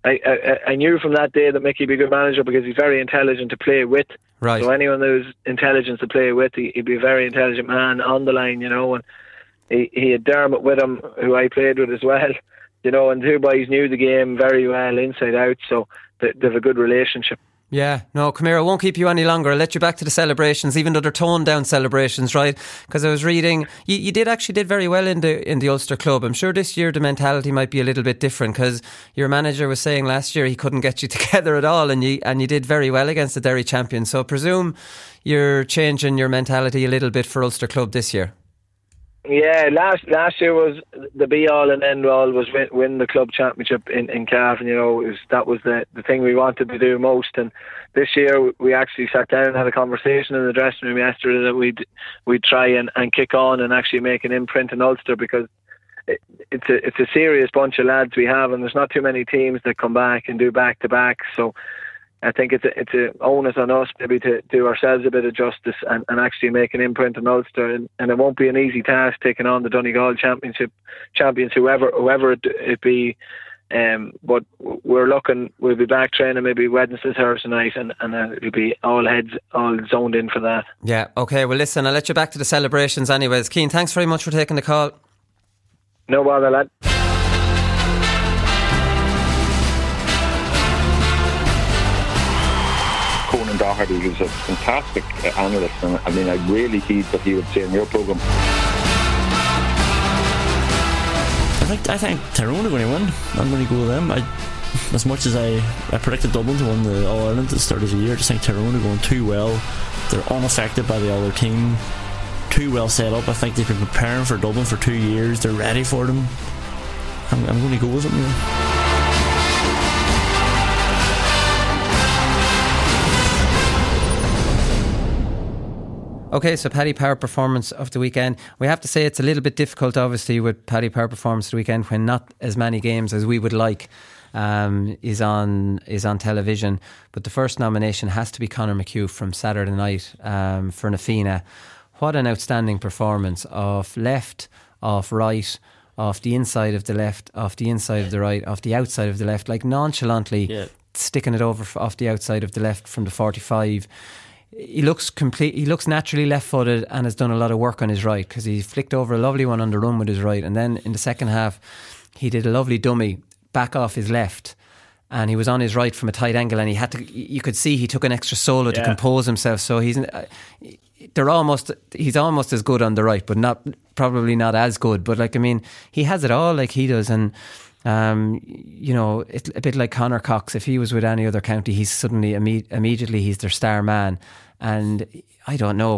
I knew from that day that Mickey would be a good manager because he's very intelligent to play with. Right. So anyone who's intelligent to play with, he'd be a very intelligent man on the line, and he had Dermot with him, who I played with as well, and the two boys knew the game very well inside out, so they have a good relationship. Yeah, no, come here, I won't keep you any longer. I'll let you back to the celebrations, even though they're toned down celebrations, right? Because I was reading, you did very well in the Ulster club. I'm sure this year the mentality might be a little bit different, because your manager was saying last year he couldn't get you together at all, and you did very well against the Derry champions. So I presume you're changing your mentality a little bit for Ulster club this year. Yeah, last year was the be all and end all, was win the club championship in Cavan. You know, that was the thing we wanted to do most. And this year we actually sat down and had a conversation in the dressing room yesterday that we'd try and kick on and actually make an imprint in Ulster, because it's a serious bunch of lads we have, and there's not too many teams that come back and do back to back. So I think it's a onus on us maybe to do ourselves a bit of justice and actually make an imprint in Ulster, and it won't be an easy task taking on the Donegal champions, whoever it be. But we'll be back training maybe Wednesday, Thursday night, and it'll be all heads all zoned in for that. Yeah, okay, well listen, I'll let you back to the celebrations anyways. Cian, thanks very much for taking the call. No bother, lad. Conan Doherty, who's a fantastic analyst, and I mean, I really heed what he would say in your programme. I think Tyrone are going to win. I'm going to go with them. As much as I predicted Dublin to win the All-Ireland at the start of the year, I just think Tyrone are going too well. They're unaffected by the other team. Too well set up. I think they've been preparing for Dublin for 2 years. They're ready for them. I'm going to go with them. Okay, so Paddy Power performance of the weekend. We have to say it's a little bit difficult, obviously, with Paddy Power performance of the weekend when not as many games as we would like is on television. But the first nomination has to be Conor McHugh from Saturday night for Na Fianna. What an outstanding performance of left, off right, off the inside of the left, off the inside of the right, off the outside of the left, like nonchalantly sticking it over off the outside of the left from the 45. He looks naturally left-footed and has done a lot of work on his right, because he flicked over a lovely one on the run with his right, and then in the second half he did a lovely dummy back off his left, and he was on his right from a tight angle, and you could see he took an extra solo to compose himself. So he's almost as good on the right, but probably not as good. But like, I mean, he has it all like he does, and it's a bit like Conor Cox. If he was with any other county, he's suddenly immediately he's their star man. And I don't know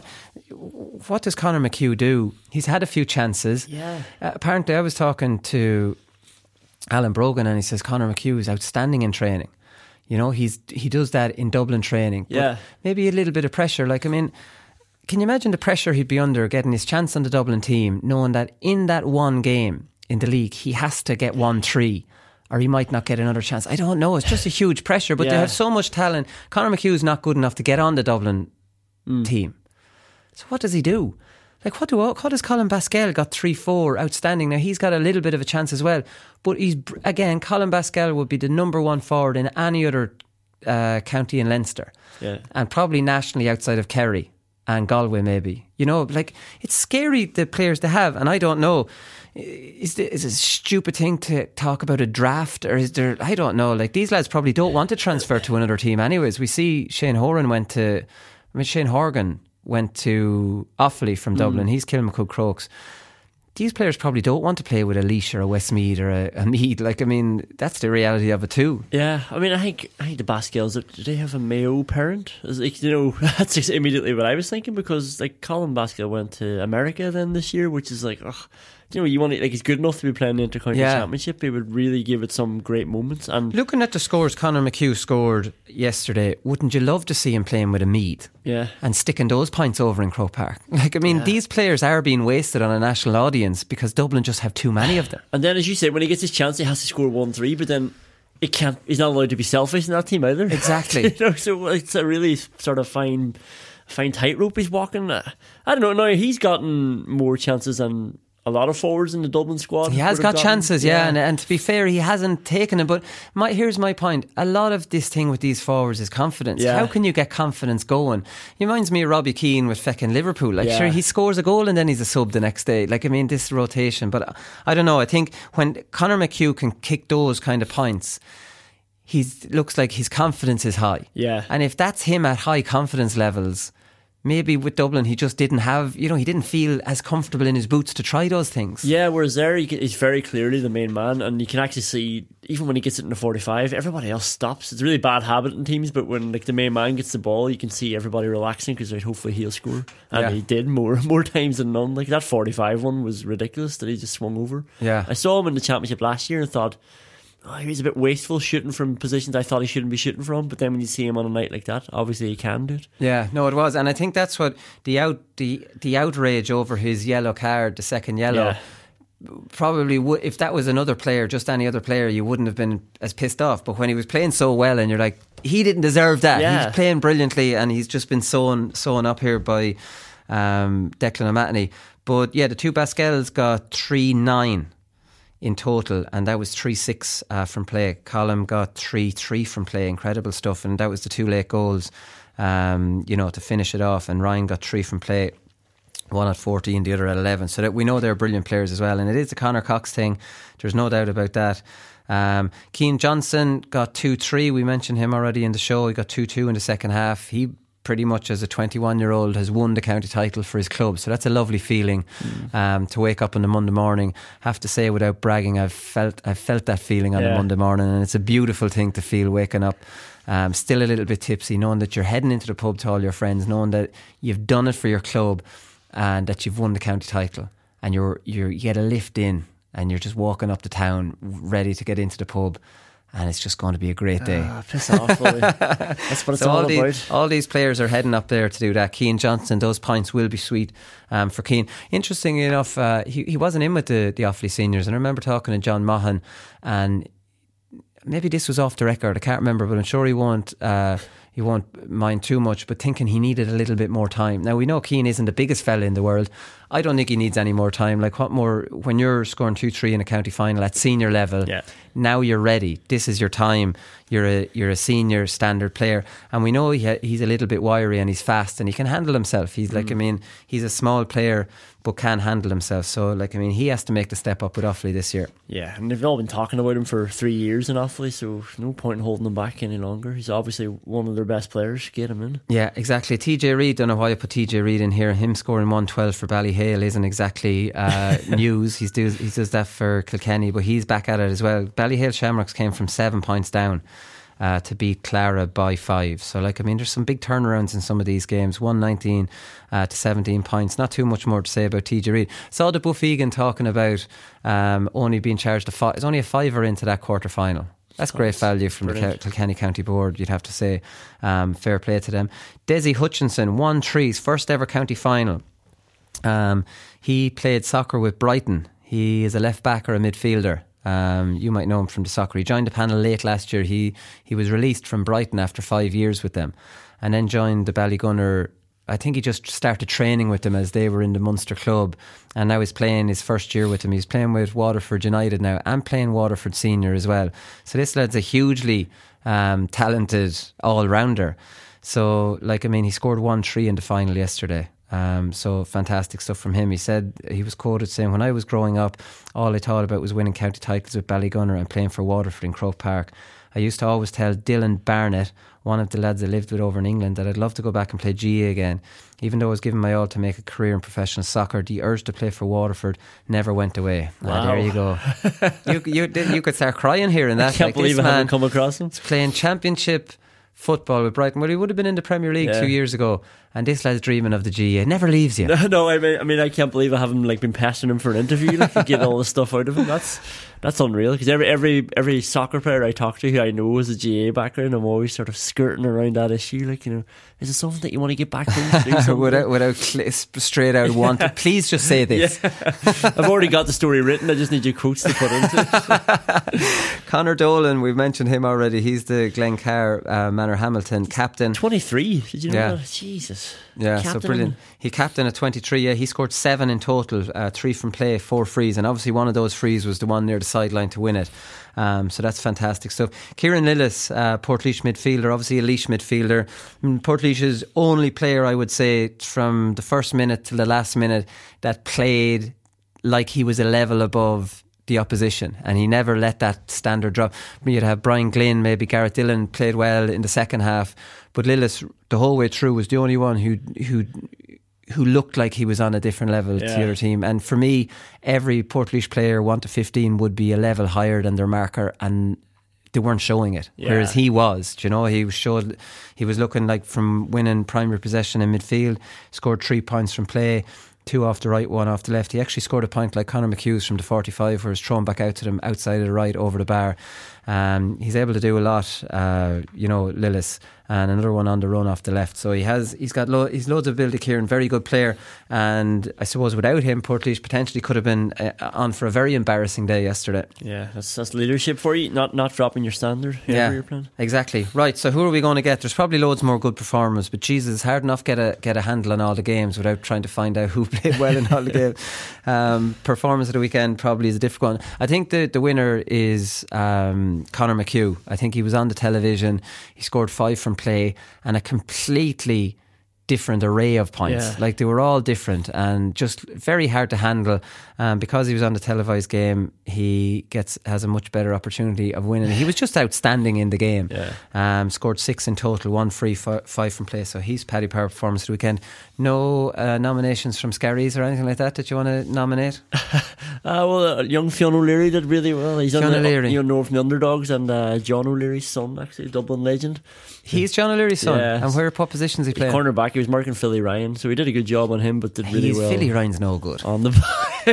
what does Conor McHugh do? He's had a few chances. Apparently, I was talking to Alan Brogan, and he says Conor McHugh is outstanding in training. You know, he does that in Dublin training. But maybe a little bit of pressure. Like, I mean, can you imagine the pressure he'd be under getting his chance on the Dublin team, knowing that in that one game in the league he has to get 1-3, or he might not get another chance. I don't know. It's just a huge pressure, but they have so much talent. Conor McHugh's not good enough to get on the Dublin team. So what does he do? Like, what does Colin Basquel got 3-4 outstanding? Now he's got a little bit of a chance as well, but Colin Basquel would be the number one forward in any other county in Leinster, and probably nationally outside of Kerry and Galway maybe. You know, like, it's scary, the players they have, and I don't know, is it a stupid thing to talk about a draft, or is there, I don't know, like, these lads probably don't want to transfer to another team anyways. We see Shane Horgan went to Offaly from Dublin. He's Kilmacud Crokes. These players probably don't want to play with a Laois or a Westmeath or a Meath. Like, I mean, that's the reality of it too. Yeah, I mean, I think the Basquels, do they have a Mayo parent? Like, you know, that's immediately what I was thinking, because like Colin Basquel went to America then this year, which is like, you know, you want it, like, he's good enough to be playing the Intercounty Championship. He would really give it some great moments. And looking at the scores Conor McHugh scored yesterday, wouldn't you love to see him playing with a Meath? Yeah. And sticking those points over in Croke Park? Like, I mean, these players are being wasted on a national audience because Dublin just have too many of them. And then, as you said, when he gets his chance, he has to score 1-3, but then he's not allowed to be selfish in that team either. Exactly. You know, so it's a really sort of fine tightrope he's walking. I don't know. Now he's gotten more chances than a lot of forwards in the Dublin squad. He has got chances, and to be fair, he hasn't taken them. But here's my point. A lot of this thing with these forwards is confidence. Yeah. How can you get confidence going? He reminds me of Robbie Keane with feckin' Liverpool. Like, sure, he scores a goal and then he's a sub the next day. Like, I mean, this rotation. But I don't know. I think when Conor McHugh can kick those kind of points, looks like his confidence is high. Yeah. And if that's him at high confidence levels, maybe with Dublin he just didn't have, he didn't feel as comfortable in his boots to try those things. Yeah, whereas there he's very clearly the main man, and you can actually see even when he gets it in the 45, everybody else stops. It's a really bad habit in teams, but when like the main man gets the ball, you can see everybody relaxing because hopefully he'll score, and he did more times than none. Like that 45 one was ridiculous that he just swung over. Yeah, I saw him in the championship last year and thought, he's a bit wasteful shooting from positions I thought he shouldn't be shooting from. But then when you see him on a night like that, obviously he can do it. Yeah, no, it was, and I think that's what the outrage over his yellow card, the second yellow. Yeah. Probably if that was another player, just any other player, you wouldn't have been as pissed off. But when he was playing so well, and you're like, he didn't deserve that. Yeah. He's playing brilliantly, and he's just been sewn up here by Declan O'Mahony. But yeah, the two Basquels got 3-9 in total, and that was 3-6 from play. Colm got 3-3 from play. Incredible stuff, and that was the two late goals, to finish it off. And Ryan got 3 from play, one at 14, the other at 11. So that we know they're brilliant players as well, and it is the Conor Cox thing. There's no doubt about that. Cian Johnson got 2-3. We mentioned him already in the show. He got 2-2 in the second half. He pretty much as a 21-year-old has won the county title for his club, so that's a lovely feeling to wake up on the Monday morning. Have to say, without bragging, I've felt that feeling on a Monday morning, and it's a beautiful thing to feel waking up still a little bit tipsy, knowing that you're heading into the pub to all your friends, knowing that you've done it for your club and that you've won the county title, and you get a lift in and you're just walking up the town ready to get into the pub. And it's just going to be a great day. Piss off, boy. That's what it's all about. All these players are heading up there to do that. Cian Johnson, those points will be sweet for Cian. Interestingly enough, he wasn't in with the Offaly seniors. And I remember talking to John Maughan, and maybe this was off the record, I can't remember, but I'm sure he won't mind too much, but thinking he needed a little bit more time. Now, we know Cian isn't the biggest fella in the world. I don't think he needs any more time. Like, what more, when you're scoring 2-3 in a county final at senior level, now you're ready. This is your time. You're a senior standard player, and we know he's a little bit wiry and he's fast and he can handle himself. He's he's a small player but can handle himself. So, he has to make the step up with Offaly this year. Yeah, and they've all been talking about him for 3 years in Offaly, so no point in holding him back any longer. He's obviously one of their best players. Get him in. Yeah, exactly. TJ Reid, don't know why I put TJ Reid in here. Him scoring 112 for Ballyhale isn't exactly news. He does that for Kilkenny, but he's back at it as well. Ballyhale Shamrocks came from 7 points down to beat Clara by 5. So there's some big turnarounds in some of these games. 119 to 17 points. Not too much more to say about TJ Reid. Saw the Buff Egan talking about only being charged it's only a $5 into that quarter final. That's great value from the Kilkenny County Board, you'd have to say. Fair play to them. Desi Hutchinson won 3's first ever county final. He played soccer with Brighton. He is a left back or a midfielder. You might know him from the soccer. He joined the panel late last year. He was released from Brighton after 5 years with them, and then joined the Ballygunner. I think he just started training with them as they were in the Munster club, and now he's playing his first year with them. He's playing with Waterford United now and playing Waterford Senior as well. So this lad's a hugely talented all-rounder. So he scored 1-3 in the final yesterday. So fantastic stuff from him. He said, he was quoted saying, when I was growing up, all I thought about was winning county titles with Ballygunner and playing for Waterford in Croke Park. I used to always tell Dylan Barnett, one of the lads I lived with over in England, that I'd love to go back and play GA again. Even though I was giving my all to make a career in professional soccer, the urge to play for Waterford never went away. Wow. There you go. you could start crying hearing that. I can't believe I haven't come across him. He's playing championship football with Brighton. Well, he would have been in the Premier League 2 years ago, and this lad's dreaming of the GA. It never leaves you. No, I can't believe I haven't been pestering him for an interview, to get all the stuff out of him. That's unreal, because every soccer player I talk to who I know has a GA background, I'm always sort of skirting around that issue. Is it something that you want to get back into? without straight out wanted. Please just say this. Yeah. I've already got the story written. I just need your quotes to put into it. Conor Dolan, we've mentioned him already. He's the Glencar Manor Hamilton captain. 23. Did you know that? Jesus. Yeah, captain. So brilliant. He captained at 23. Yeah, he scored 7 in total, 3 from play, 4 frees, and obviously one of those frees was the one near the sideline to win it. So that's fantastic stuff. Kieran Lillis, Portlaoise midfielder, obviously a Laois midfielder. Portlaoise's only player, I would say, from the first minute till the last minute that played like he was a level above the opposition, and he never let that standard drop. You'd have Brian Glynn, maybe Garrett Dillon played well in the second half, but Lillis the whole way through was the only one who looked like he was on a different level to the other team. And for me, every Portlaoise player 1 to 15 would be a level higher than their marker, and they weren't showing it. Whereas he was, he was looking like, from winning primary possession in midfield, scored 3 points from play, 2 off the right, 1 off the left. He actually scored a point like Conor McHughes from the 45, where it's thrown back out to them outside of the right over the bar. He's able to do a lot, Lillis, and another one on the run off the left. So he's loads of ability, Kieran, very good player. And I suppose without him, Portlaoise potentially could have been on for a very embarrassing day yesterday. Yeah, that's leadership for you, not dropping your standard. Your plan. Exactly. Right, so who are we going to get? There's probably loads more good performers, but Jesus, it's hard enough get a handle on all the games without trying to find out who played well in all the games. Performance of the weekend probably is a difficult one. I think the winner is Conor McHugh. I think he was on the television. He scored 5 from play and a completely different array of points. Like, they were all different and just very hard to handle. Because he was on the televised game, he has a much better opportunity of winning. He was just outstanding in the game. Scored 6 in total, 1 free, 5 from play. So he's Paddy Power performance of the weekend. No nominations from Scarries or anything like that you want to nominate? Young Fionn O'Leary did really well. He's Fionn O'Leary, from the Underdogs, and John O'Leary's son, actually, Dublin legend. He's John O'Leary's son. And what positions he played? Cornerback. He was marking Philly Ryan, so he did a good job on him, but did really well. Philly Ryan's no good on the.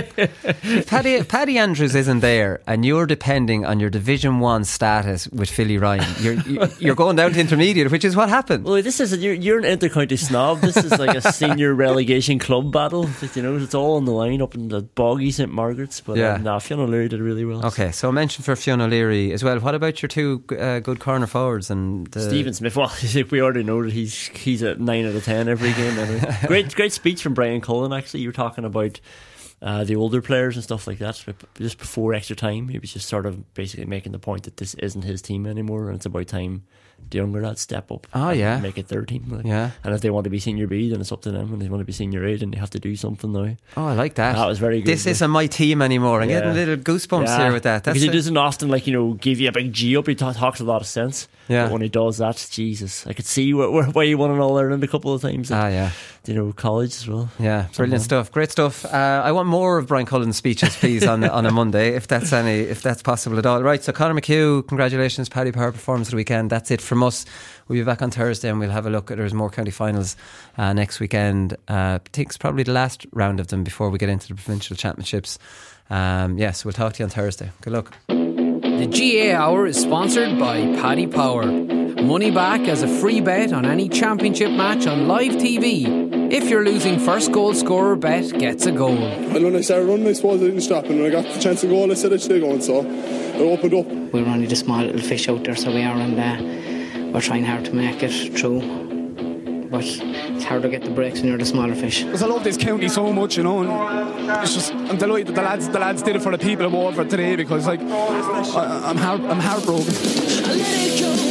If Paddy Andrews isn't there and you're depending on your Division 1 status with Philly Ryan, you're going down to intermediate, which is what happened. Well, this is you're an inter-county snob. This is like a senior relegation club battle. It's all on the line up in the boggy St Margaret's. But Fionn O'Leary did really well. Okay, so a mention for Fionn O'Leary as well. What about your 2 good corner forwards? And Stephen Smith. Well, we already know that he's at 9 out of 10 every game. Anyway. Great speech from Brian Cullen. Actually, you were talking about the older players and stuff like that. Just before extra time, he was just sort of basically making the point that this isn't his team anymore, and it's about time the younger lads step up and make it their team. And if they want to be senior B, then it's up to them. And if they want to be senior A, then they have to do something now. Oh, I like that. That was very good. This isn't my team anymore. I'm getting little goosebumps here with that. Because he doesn't often give you a big G up. He talks a lot of sense. But when he does that, Jesus, I could see why he won an All-Ireland a couple of times. College as well. Yeah, brilliant stuff. Great stuff. I want more of Brian Cullen's speeches, please, on a Monday, if that's possible at all. Right, so Conor McHugh, congratulations, Paddy Power performance of the weekend. That's it from us. We'll be back on Thursday and we'll have a look at there's more county finals next weekend. I think it's probably the last round of them before we get into the provincial championships. So we'll talk to you on Thursday. Good luck. The GA Hour is sponsored by Paddy Power. Money back as a free bet on any championship match on live TV. If you're losing, first goal scorer bet gets a goal. And when I started running, I suppose I didn't stop, and when I got the chance to goal, I said I'd stay going, so I opened up. We're only the small little fish out there, so we are, and we're trying hard to make it through. But it's hard to get the breaks when you're the smaller fish. Because I love this county so much, and it's just, I'm delighted the lads did it for the people of Waterford today, because I'm heartbroken. I let it go.